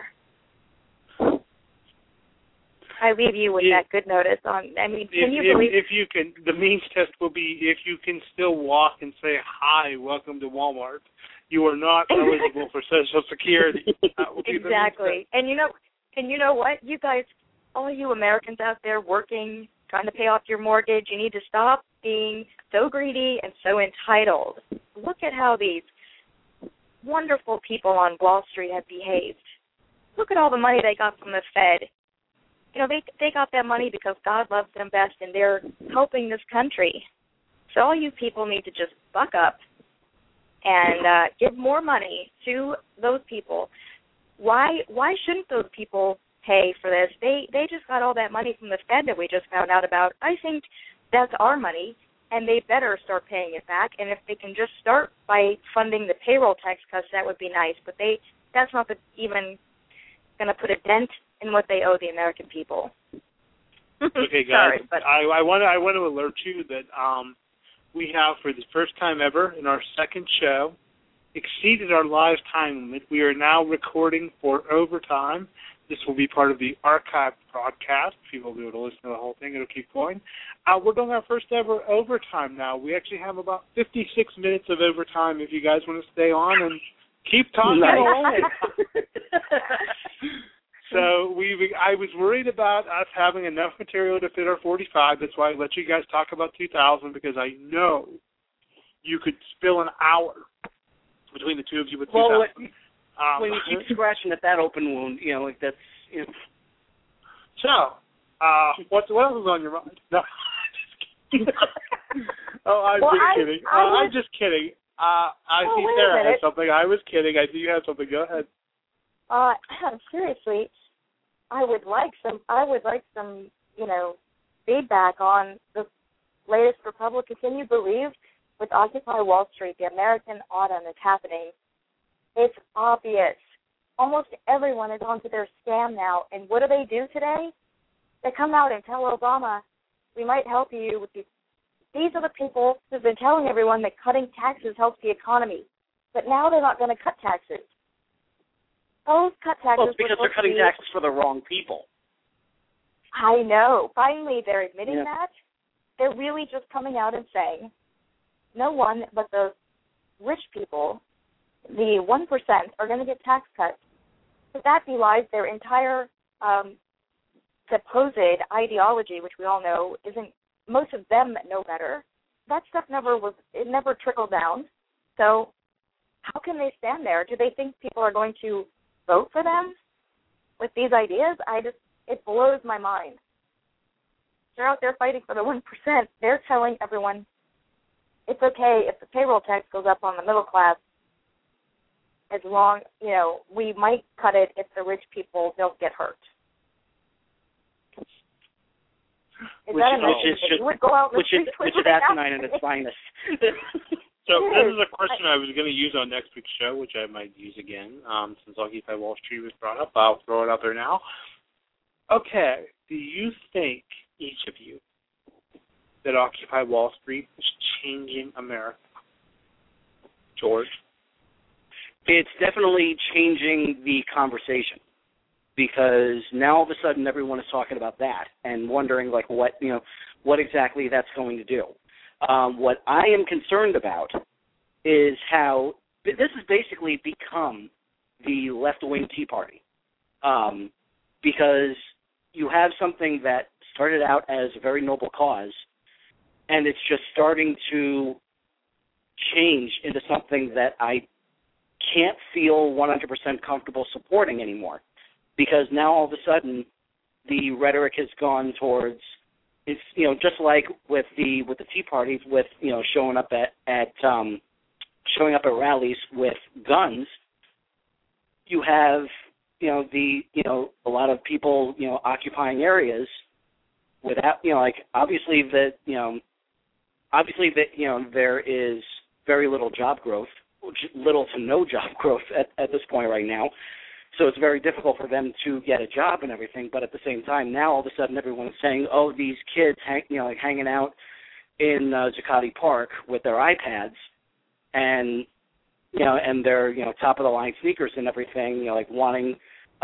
I leave you with that good notice on. I mean, can you believe? If you can, the means test will be if you can still walk and say hi, welcome to Walmart. You are not eligible for Social Security. Exactly. And you know what? You guys, all you Americans out there working, trying to pay off your mortgage, you need to stop being so greedy and so entitled. Look at how these wonderful people on Wall Street have behaved. Look at all the money they got from the Fed. You know, they got that money because God loves them best, and they're helping this country. So all you people need to just buck up and give more money to those people. Why shouldn't those people pay for this? They just got all that money from the Fed that we just found out about. I think that's our money, and they better start paying it back. And if they can just start by funding the payroll tax cuts, that would be nice. But that's not even going to put a dent in what they owe the American people. Okay, guys. Sorry, but I want to alert you that we have, for the first time ever in our second show, exceeded our live time limit. We are now recording for overtime. This will be part of the archived broadcast. People will be able to listen to the whole thing. It'll keep going. We're doing our first ever overtime now. We actually have about 56 minutes of overtime if you guys want to stay on and keep talking away. So I was worried about us having enough material to fit our 45. That's why I let you guys talk about 2000, because I know you could spill an hour between the two of you with 2000. When you keep scratching at that open wound, that's. So, what else is on your mind? No. I'm kidding. I'm just kidding. I see Sarah has something. I was kidding. I see you have something. Go ahead. Seriously, I would like some, feedback on the latest Republican. Can you believe with Occupy Wall Street, the American autumn that's happening? It's obvious. Almost everyone is onto their scam now. And what do they do today? They come out and tell Obama, we might help you with these. These are the people who've been telling everyone that cutting taxes helps the economy. But now they're not going to cut taxes. Those cut taxes. Well, it's because they're cutting taxes for the wrong people. I know. Finally, they're admitting that. They're really just coming out and saying, no one but the rich people, the 1%, are going to get tax cuts. But that belies their entire supposed ideology, which we all know isn't. Most of them know better. That stuff never trickled down. So how can they stand there? Do they think people are going to vote for them with these ideas? It blows my mind. They're out there fighting for the 1%. They're telling everyone it's okay if the payroll tax goes up on the middle class, as long, we might cut it if the rich people don't get hurt. Which is asinine in its finest. So this is a question I was going to use on next week's show, which I might use again, since Occupy Wall Street was brought up. I'll throw it out there now. Okay, do you think, each of you, that Occupy Wall Street is changing America? George? It's definitely changing the conversation, because now all of a sudden everyone is talking about that and wondering what exactly that's going to do. What I am concerned about is how this has basically become the left-wing Tea Party, because you have something that started out as a very noble cause, and it's just starting to change into something that I can't feel 100% comfortable supporting anymore, because now all of a sudden the rhetoric has gone towards it's just like with the Tea Party, with showing up at rallies with guns. You have a lot of people occupying areas without obviously there is very little job growth, little to no job growth at this point right now. So it's very difficult for them to get a job and everything. But at the same time, now all of a sudden everyone's saying, "Oh, these kids, hanging out in Zuccotti Park with their iPads, and their top of the line sneakers and everything, wanting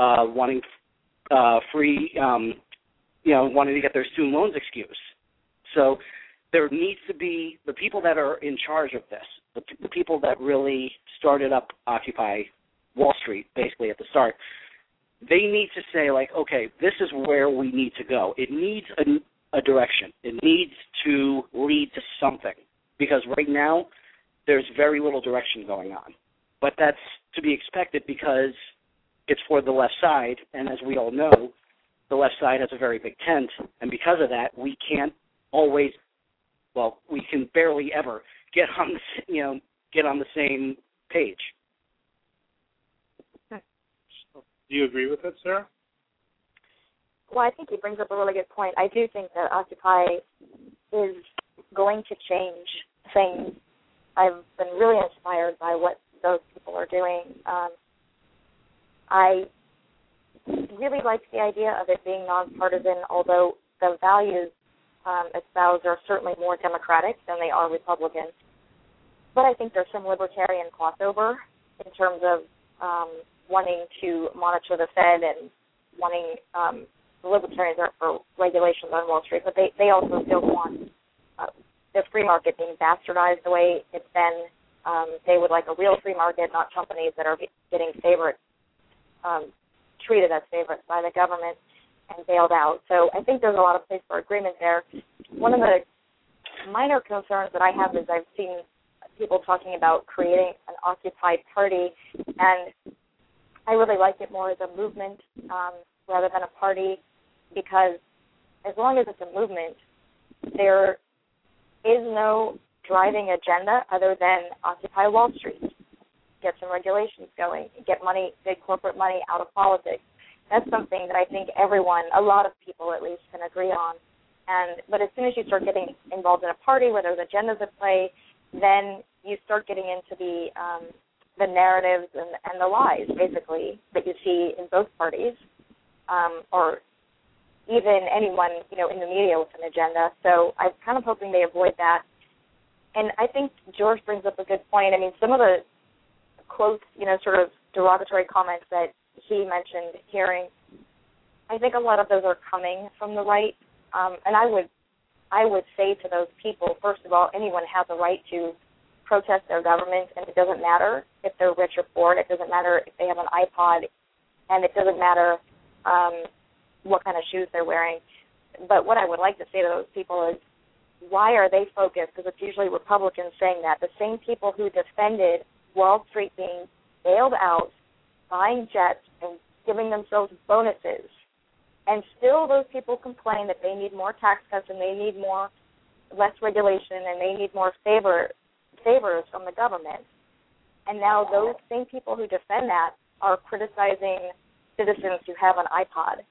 free, wanting to get their student loans excuse." So there needs to be the people that are in charge of this, the people that really started up Occupy Wall Street, basically at the start. They need to say, okay, this is where we need to go. It needs a direction. It needs to lead to something, because right now there's very little direction going on. But that's to be expected because it's for the left side, and as we all know, the left side has a very big tent, and because of that, we can't always, we can barely ever get on the same page. Do you agree with that, Sarah? Well, I think he brings up a really good point. I do think that Occupy is going to change things. I've been really inspired by what those people are doing. I really like the idea of it being nonpartisan, although the values espoused are certainly more Democratic than they are Republican. But I think there's some libertarian crossover in terms of wanting to monitor the Fed and wanting the libertarians are for regulations on Wall Street, but they also don't want the free market being bastardized the way it's been. They would like a real free market, not companies that are getting treated as favorites by the government and bailed out. So I think there's a lot of place for agreement there. One of the minor concerns that I have is I've seen people talking about creating an Occupy party, and I really like it more as a movement rather than a party, because as long as it's a movement, there is no driving agenda other than Occupy Wall Street, get some regulations going, get money, big corporate money out of politics. That's something that I think everyone, a lot of people at least, can agree on. But as soon as you start getting involved in a party where there's agendas at play, then you start getting into the narratives and the lies, basically, that you see in both parties, or even anyone, in the media with an agenda. So I'm kind of hoping they avoid that. And I think George brings up a good point. I mean, some of the quotes, sort of derogatory comments that he mentioned hearing, I think a lot of those are coming from the right. And I would say to those people, first of all, anyone has a right to protest their government, and it doesn't matter if they're rich or poor. It doesn't matter if they have an iPod, and it doesn't matter what kind of shoes they're wearing. But what I would like to say to those people is, why are they focused? Because it's usually Republicans saying that. The same people who defended Wall Street being bailed out, buying jets, and giving themselves bonuses. And still those people complain that they need more tax cuts and they need less regulation and they need more favors from the government. And now those same people who defend that are criticizing citizens who have an iPod.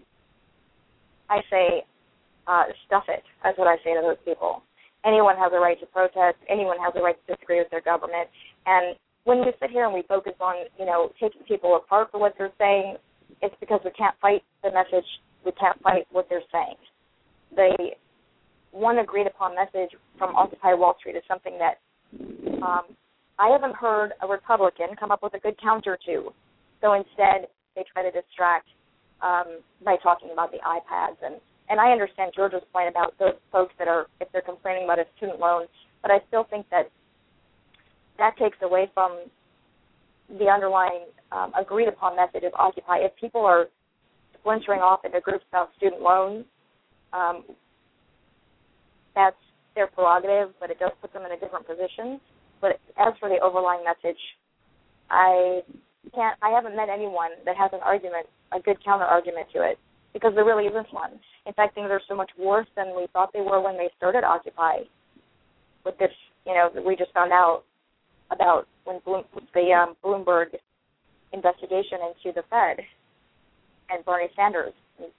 I say, stuff it. That's what I say to those people. Anyone has a right to protest. Anyone has a right to disagree with their government. And when we sit here and we focus on, taking people apart for what they're saying, it's because we can't fight the message. We can't fight what they're saying. The one agreed upon message from Occupy Wall Street is something that I haven't heard a Republican come up with a good counter to. So instead, they try to distract by talking about the iPads. And I understand George's point about those folks that are, if they're complaining about a student loan, but I still think that takes away from the underlying agreed-upon message of Occupy. If people are splintering off into groups about student loans, that's their prerogative, but it does put them in a different position. But as for the overlying message, I haven't met anyone that has an argument, a good counter-argument to it. because there really isn't one. In fact, things are so much worse than we thought they were when they started Occupy. With this, we just found out about when the Bloomberg investigation into the Fed and Bernie Sanders.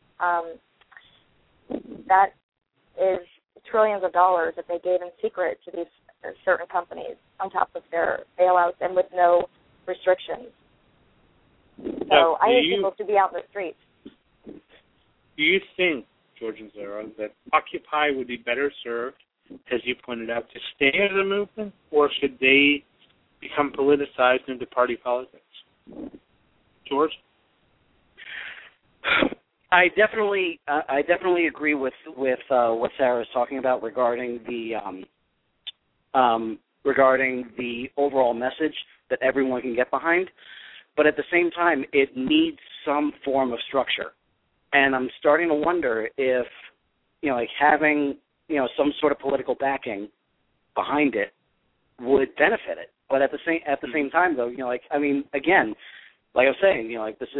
That is trillions of dollars that they gave in secret to these certain companies on top of their bailouts and with no restrictions. So I need people to be out in the streets. Do you think, George and Sarah, that Occupy would be better served, as you pointed out, to stay as a movement, or should they become politicized into party politics? George? I definitely agree with what Sarah is talking about regarding the overall message that everyone can get behind. But at the same time, it needs some form of structure. And I'm starting to wonder if, having, some sort of political backing behind it would benefit it. But at the same time, though, again, like I was saying,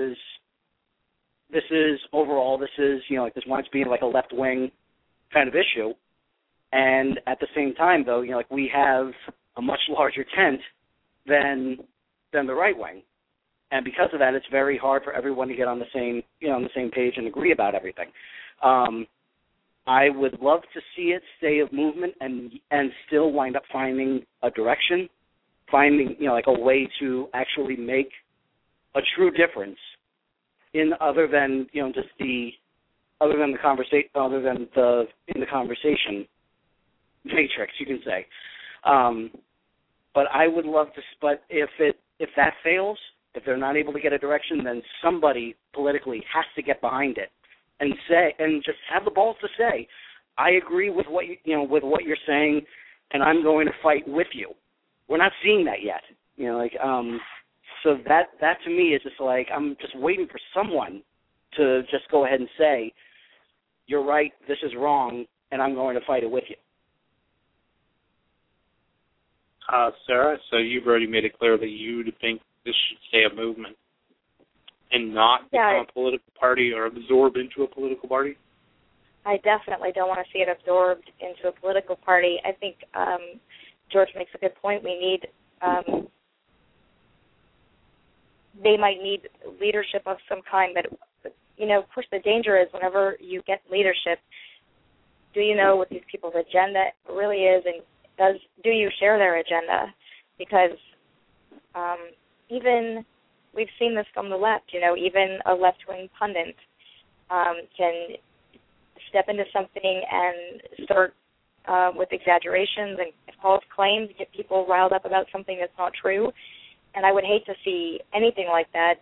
this is overall, this winds up being like a left-wing kind of issue. And at the same time, though, we have a much larger tent than the right wing. And because of that, it's very hard for everyone to get on the same page and agree about everything. I would love to see it stay a movement and still wind up finding a direction, finding a way to actually make a true difference in other than in the conversation matrix, you can say. But I would love to. But if that fails, if they're not able to get a direction, then somebody politically has to get behind it and just have the balls to say, I agree with what you're saying, and I'm going to fight with you. We're not seeing that yet. So that to me is just like, I'm just waiting for someone to just go ahead and say, you're right, this is wrong, and I'm going to fight it with you. Sarah, so you've already made it clear that you think this should stay a movement and not become a political party or absorb into a political party? I definitely don't want to see it absorbed into a political party. I think George makes a good point. We need they might need leadership of some kind, but of course the danger is whenever you get leadership, do you know what these people's agenda really is, and do you share their agenda? Because even we've seen this from the left, even a left-wing pundit can step into something and start with exaggerations and false claims, get people riled up about something that's not true. And I would hate to see anything like that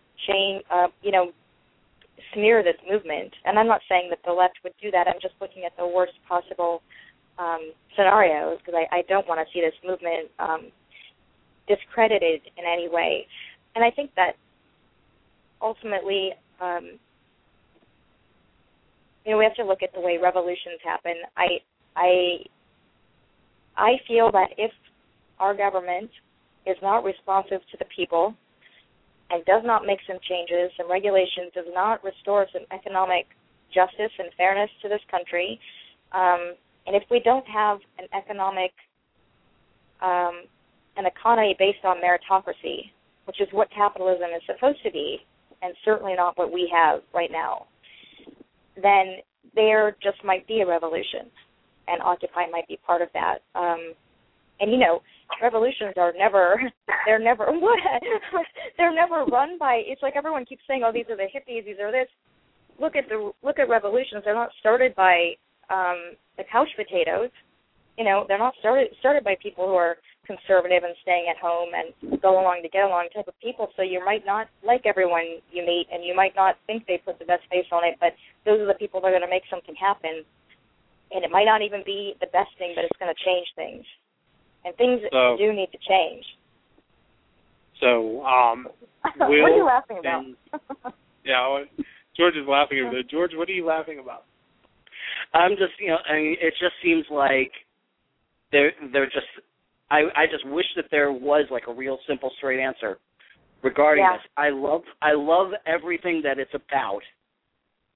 smear this movement. And I'm not saying that the left would do that. I'm just looking at the worst possible scenarios, because I don't want to see this movement discredited in any way. And I think that ultimately, we have to look at the way revolutions happen. I feel that if our government is not responsive to the people and does not make some changes, some regulations, does not restore some economic justice and fairness to this country, and if we don't have an economy based on meritocracy, which is what capitalism is supposed to be, and certainly not what we have right now, then there just might be a revolution, and Occupy might be part of that. Revolutions are they're never run by, it's like everyone keeps saying, oh, these are the hippies, these are this. Look at revolutions. They're not started by the couch potatoes. They're not started by people who are conservative and staying at home and go along to get along type of people. So you might not like everyone you meet, and you might not think they put the best face on it, but those are the people that are going to make something happen. And it might not even be the best thing, but it's going to change things. And things do need to change. So, what are you laughing about? George is laughing at it. George, what are you laughing about? I'm just, it just seems like they're just. I just wish that there was like a real simple, straight answer regarding this. I love everything that it's about,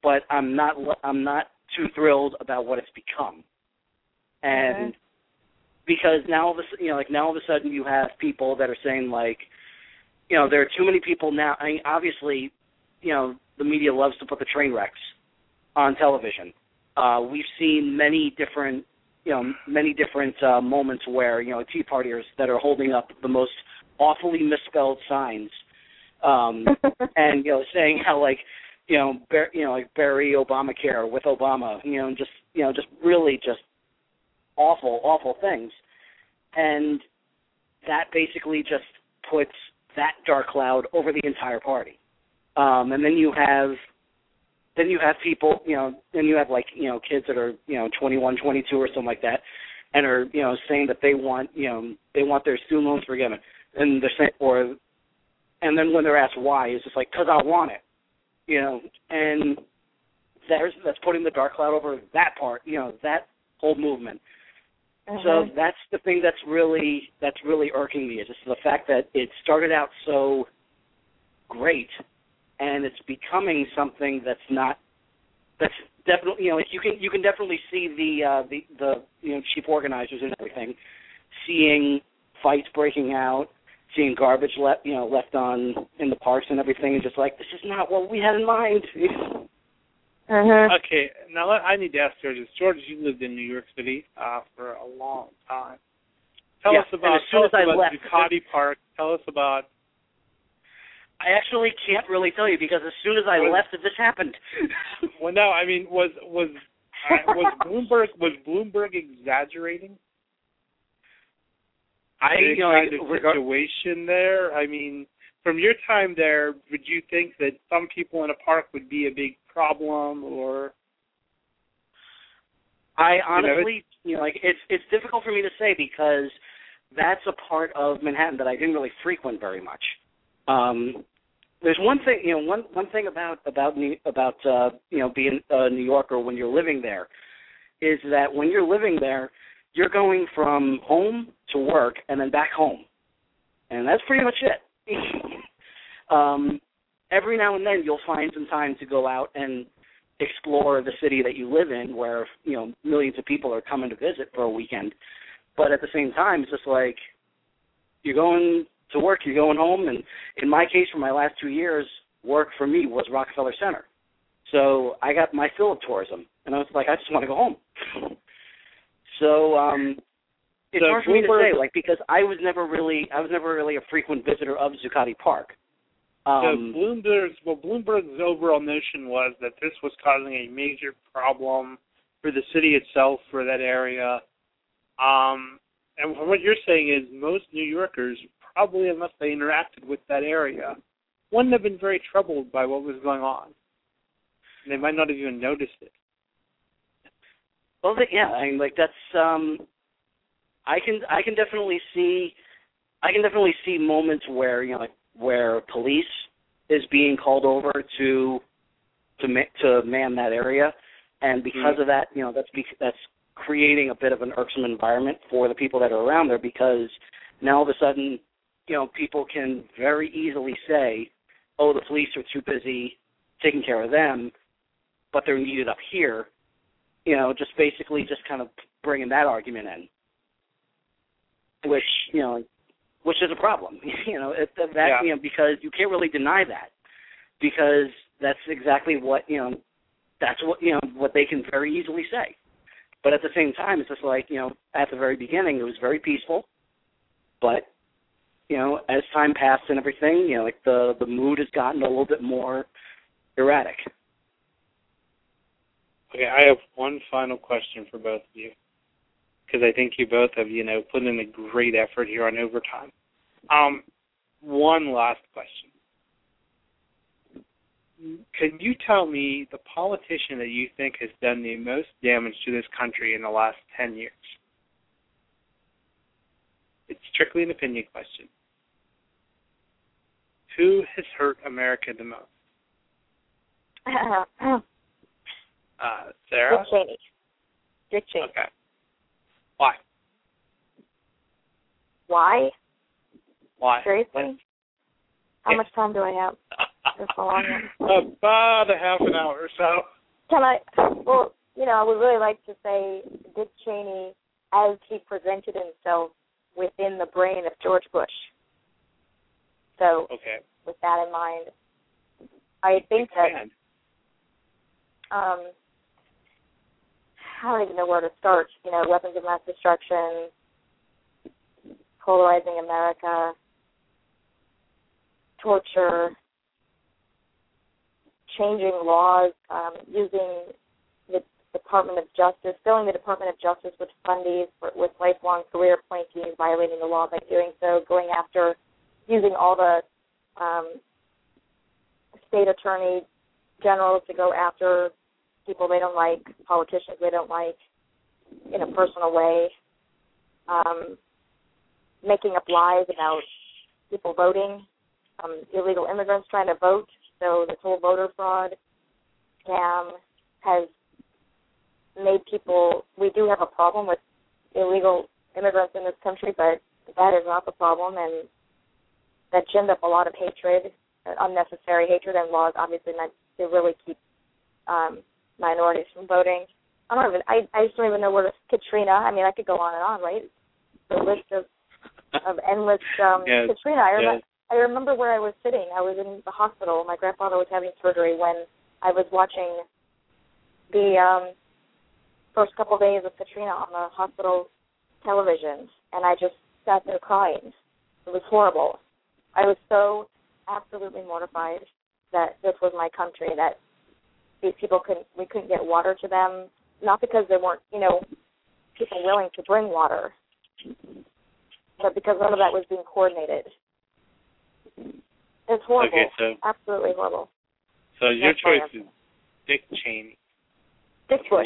but I'm not too thrilled about what it's become. And because now all of a sudden you have people that are saying like, there are too many people now. I mean, obviously, the media loves to put the train wrecks on television. We've seen many different moments where, Tea Partiers that are holding up the most awfully misspelled signs, and, saying how, like, like bury Obamacare with Obama, just really just awful, awful things. And that basically just puts that dark cloud over the entire party. And then you have people, then you have like, kids that are, 21, 22 or something like that, and are, saying that they want their student loans forgiven. And they're saying, and then when they're asked why, it's just like, 'cause I want it, and that's putting the dark cloud over that part, that whole movement. So that's the thing that's really irking me, is just the fact that it started out so great, and it's becoming something that's definitely, like you can definitely see the chief organizers and everything seeing fights breaking out, seeing garbage left in the parks and everything, and just like, this is not what we had in mind. Okay, now I need to ask George. George, you lived in New York City for a long time. Tell us about Zuccotti Park. Tell us about. I actually can't really tell you, because as soon as I left, this happened. Well, no, I mean, was Bloomberg exaggerating? Situation there. I mean, from your time there, would you think that some people in a park would be a big problem, or? I honestly, it's difficult for me to say, because that's a part of Manhattan that I didn't really frequent very much. There's one thing, one thing about being a New Yorker when you're living there, is that when you're living there, you're going from home to work and then back home, and that's pretty much it. Every now and then you'll find some time to go out and explore the city that you live in, where millions of people are coming to visit for a weekend. But at the same time, it's just like, you're going to work, you're going home, and in my case, for my last 2 years, work for me was Rockefeller Center. So I got my fill of tourism, and I was like, I just want to go home. So it's hard for me to say, like, because I was never really a frequent visitor of Zuccotti Park. Bloomberg's overall notion was that this was causing a major problem for the city itself, for that area. And what you're saying is most New Yorkers, probably unless they interacted with that area, wouldn't have been very troubled by what was going on. They might not have even noticed it. Well, yeah, I mean, like, that's I can definitely see moments where where police is being called over to man that area, and because of that, that's creating a bit of an irksome environment for the people that are around there, because now all of a sudden, people can very easily say, oh, the police are too busy taking care of them, but they're needed up here, just basically just kind of bringing that argument in, which is a problem, because you can't really deny that, because that's exactly what, that's what they can very easily say. But at the same time, it's just like, at the very beginning, it was very peaceful, but, as time passed and everything, like the mood has gotten a little bit more erratic. Okay, I have one final question for both of you, because I think you both have, put in a great effort here on overtime. One last question. Can you tell me the politician that you think has done the most damage to this country in the last 10 years? It's strictly an opinion question. Who has hurt America the most? Sarah? Dick Cheney. Okay. Why? Why? Why? Seriously? How much time do I have? It's a long one. About a half an hour or so. Can I? Well, I would really like to say Dick Cheney, as he presented himself within the brain of George Bush. So, okay. With that in mind, I think that I don't even know where to start. Weapons of mass destruction, polarizing America, torture, changing laws, using the Department of Justice, filling the Department of Justice with fundies with lifelong career appointees, violating the law by doing so, going after, using all the state attorney generals to go after people they don't like, politicians they don't like, in a personal way, making up lies about people voting, illegal immigrants trying to vote. So this whole voter fraud scam has made people, we do have a problem with illegal immigrants in this country, but that is not the problem, and that ginned up a lot of hatred, unnecessary hatred, and laws obviously meant to really keep minorities from voting. I just don't even know where to, Katrina, I could go on and on, right? The list of endless, yes. Katrina, I remember where I was sitting. I was in the hospital. My grandfather was having surgery when I was watching the first couple of days of Katrina on the hospital television, and I just sat there crying. It was horrible. I was so absolutely mortified that this was my country, that these people we couldn't get water to them, not because there weren't, people willing to bring water, but because none of that was being coordinated. It's horrible. Okay, so absolutely horrible. So your choice is Dick Cheney. Dick Bush.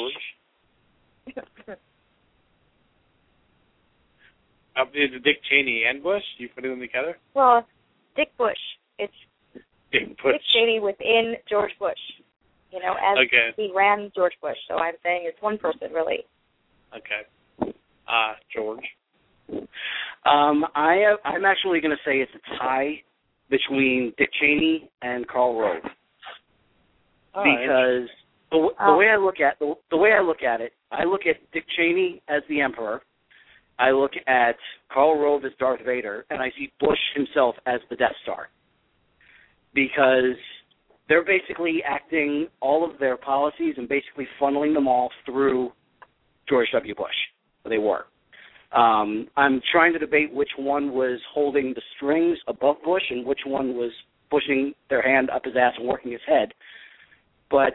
Is it Dick Cheney and Bush? You put them together? Well, Dick Bush. It's Dick Bush. Dick Cheney within George Bush. As he ran George Bush. So I'm saying it's one person, really. Okay. George? I'm actually going to say it's a tie between Dick Cheney and Karl Rove, because the way I look at it, I look at Dick Cheney as the Emperor, I look at Karl Rove as Darth Vader, and I see Bush himself as the Death Star, because they're basically acting all of their policies and basically funneling them all through George W. Bush. They were. I'm trying to debate which one was holding the strings above Bush and which one was pushing their hand up his ass and working his head. But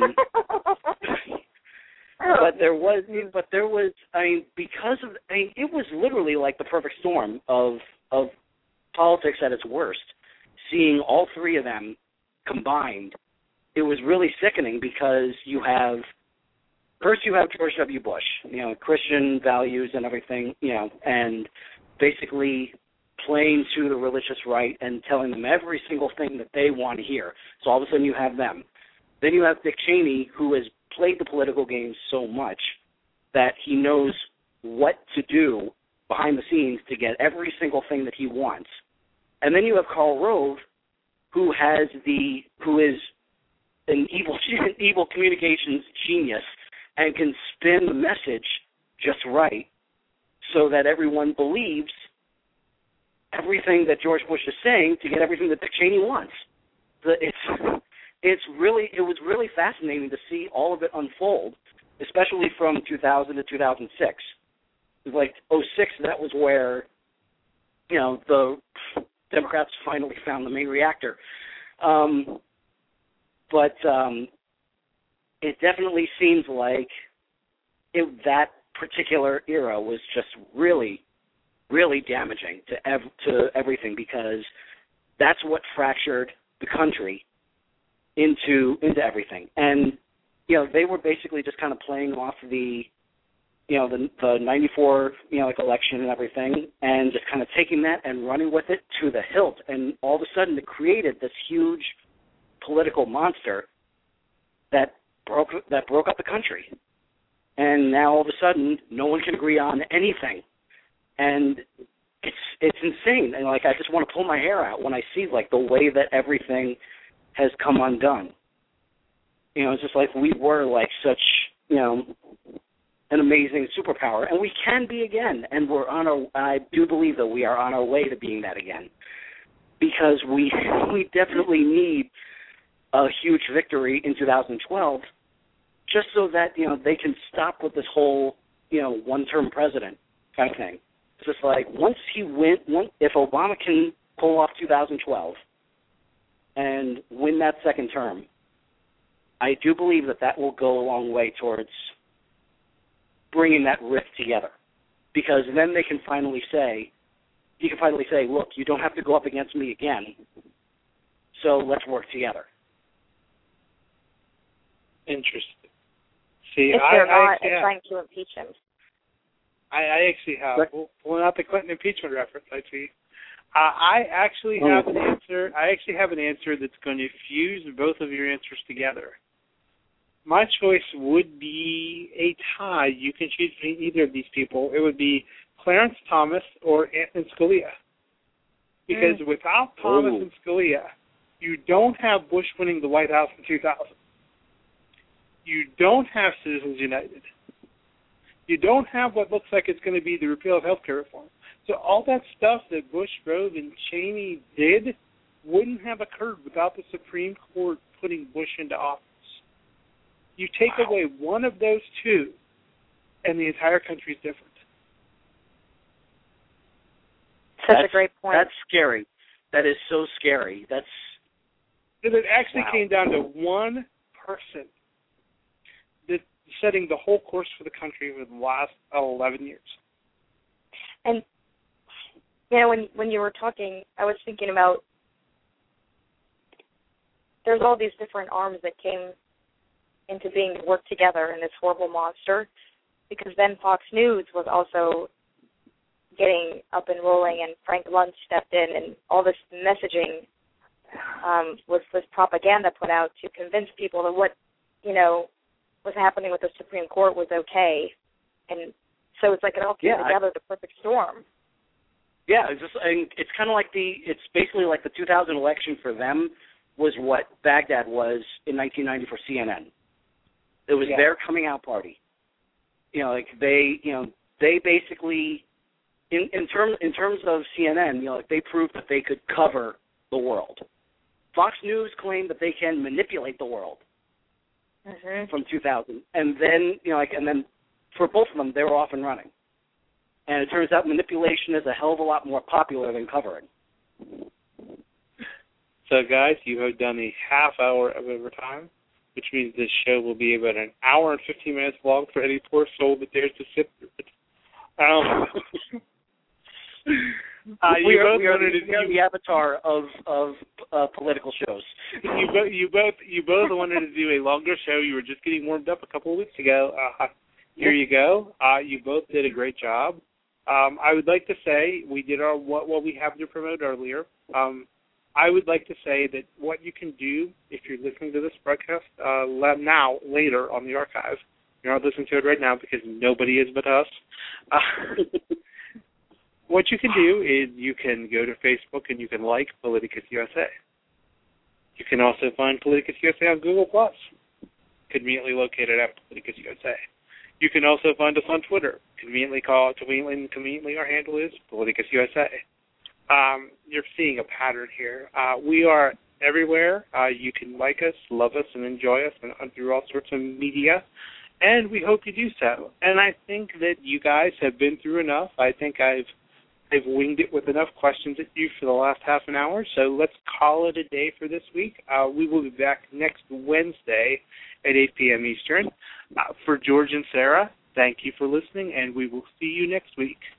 there was because of it was literally like the perfect storm of politics at its worst. Seeing all three of them combined, it was really sickening, because you have George W. Bush, Christian values and everything, and basically playing to the religious right and telling them every single thing that they want to hear. So all of a sudden you have them. Then you have Dick Cheney, who has played the political game so much that he knows what to do behind the scenes to get every single thing that he wants. And then you have Karl Rove, who is an evil communications genius and can spin the message just right so that everyone believes everything that George Bush is saying to get everything that Dick Cheney wants. It was really fascinating to see all of it unfold, especially from 2000 to 2006. It was like 2006, that was where, the Democrats finally found the main reactor. But it definitely seems like that particular era was just really, really damaging to everything, because that's what fractured the country into everything. And they were basically just kind of playing off the 94 election and everything, and just kind of taking that and running with it to the hilt. And all of a sudden it created this huge political monster that broke up the country. And now all of a sudden no one can agree on anything. And it's insane. And I just want to pull my hair out when I see the way that everything has come undone. You know, it's just like we were like such, you know, an amazing superpower, and we can be again, and I do believe that we are on our way to being that again, because we definitely need a huge victory in 2012, just so that, you know, they can stop with this whole, you know, one-term president kind of thing. It's just like if Obama can pull off 2012 and win that second term, I do believe that will go a long way towards bringing that rift together, because then he can finally say, look, you don't have to go up against me again, so let's work together. Interesting. See, if they're not trying to impeach him. I actually have, pulling out the Clinton impeachment reference, I see. I actually have an answer. I actually have an answer that's going to fuse both of your answers together. My choice would be a tie. You can choose between either of these people. It would be Clarence Thomas or Antonin Scalia. Because without Thomas and Scalia, you don't have Bush winning the White House in 2000. You don't have Citizens United. You don't have what looks like it's going to be the repeal of health care reform. So all that stuff that Bush, Rove, and Cheney did wouldn't have occurred without the Supreme Court putting Bush into office. You take away one of those two, and the entire country is different. That's a great point. That's scary. That is so scary. It actually came down to one person that's setting the whole course for the country for the last 11 years. And, you know, when you were talking, I was thinking about there's all these different arms that came into being to work together in this horrible monster, because then Fox News was also getting up and rolling, and Frank Luntz stepped in, and all this messaging was propaganda put out to convince people that what, you know, was happening with the Supreme Court was okay. And so it's like it all came together, the perfect storm. Yeah, it's kind of like it's basically like the 2000 election for them was what Baghdad was in 1990 for CNN. It was their coming out party. You know, like they basically, in terms of CNN, you know, like they proved that they could cover the world. Fox News claimed that they can manipulate the world from 2000, and then for both of them, they were off and running. And it turns out manipulation is a hell of a lot more popular than covering. So, guys, you have done a half hour of overtime, which means this show will be about an hour and 15 minutes long for any poor soul that dares to sit through it. We are the avatar of political shows. You both wanted to do a longer show. You were just getting warmed up a couple of weeks ago. Here you go. You both did a great job. I would like to say we did our what we have to promote earlier. I would like to say that what you can do if you're listening to this broadcast later on the archive, you're not listening to it right now because nobody is but us. What you can do is you can go to Facebook and you can like Politicus USA. You can also find Politicus USA on Google+, conveniently located at Politicus USA. You can also find us on Twitter. Conveniently our handle is Politicus USA. You're seeing a pattern here. We are everywhere. You can like us, love us, and enjoy us and through all sorts of media, and we hope you do so. And I think that you guys have been through enough. I think I've winged it with enough questions at you for the last half an hour, so let's call it a day for this week. We will be back next Wednesday at 8 p.m. Eastern. For George and Sarah, thank you for listening, and we will see you next week.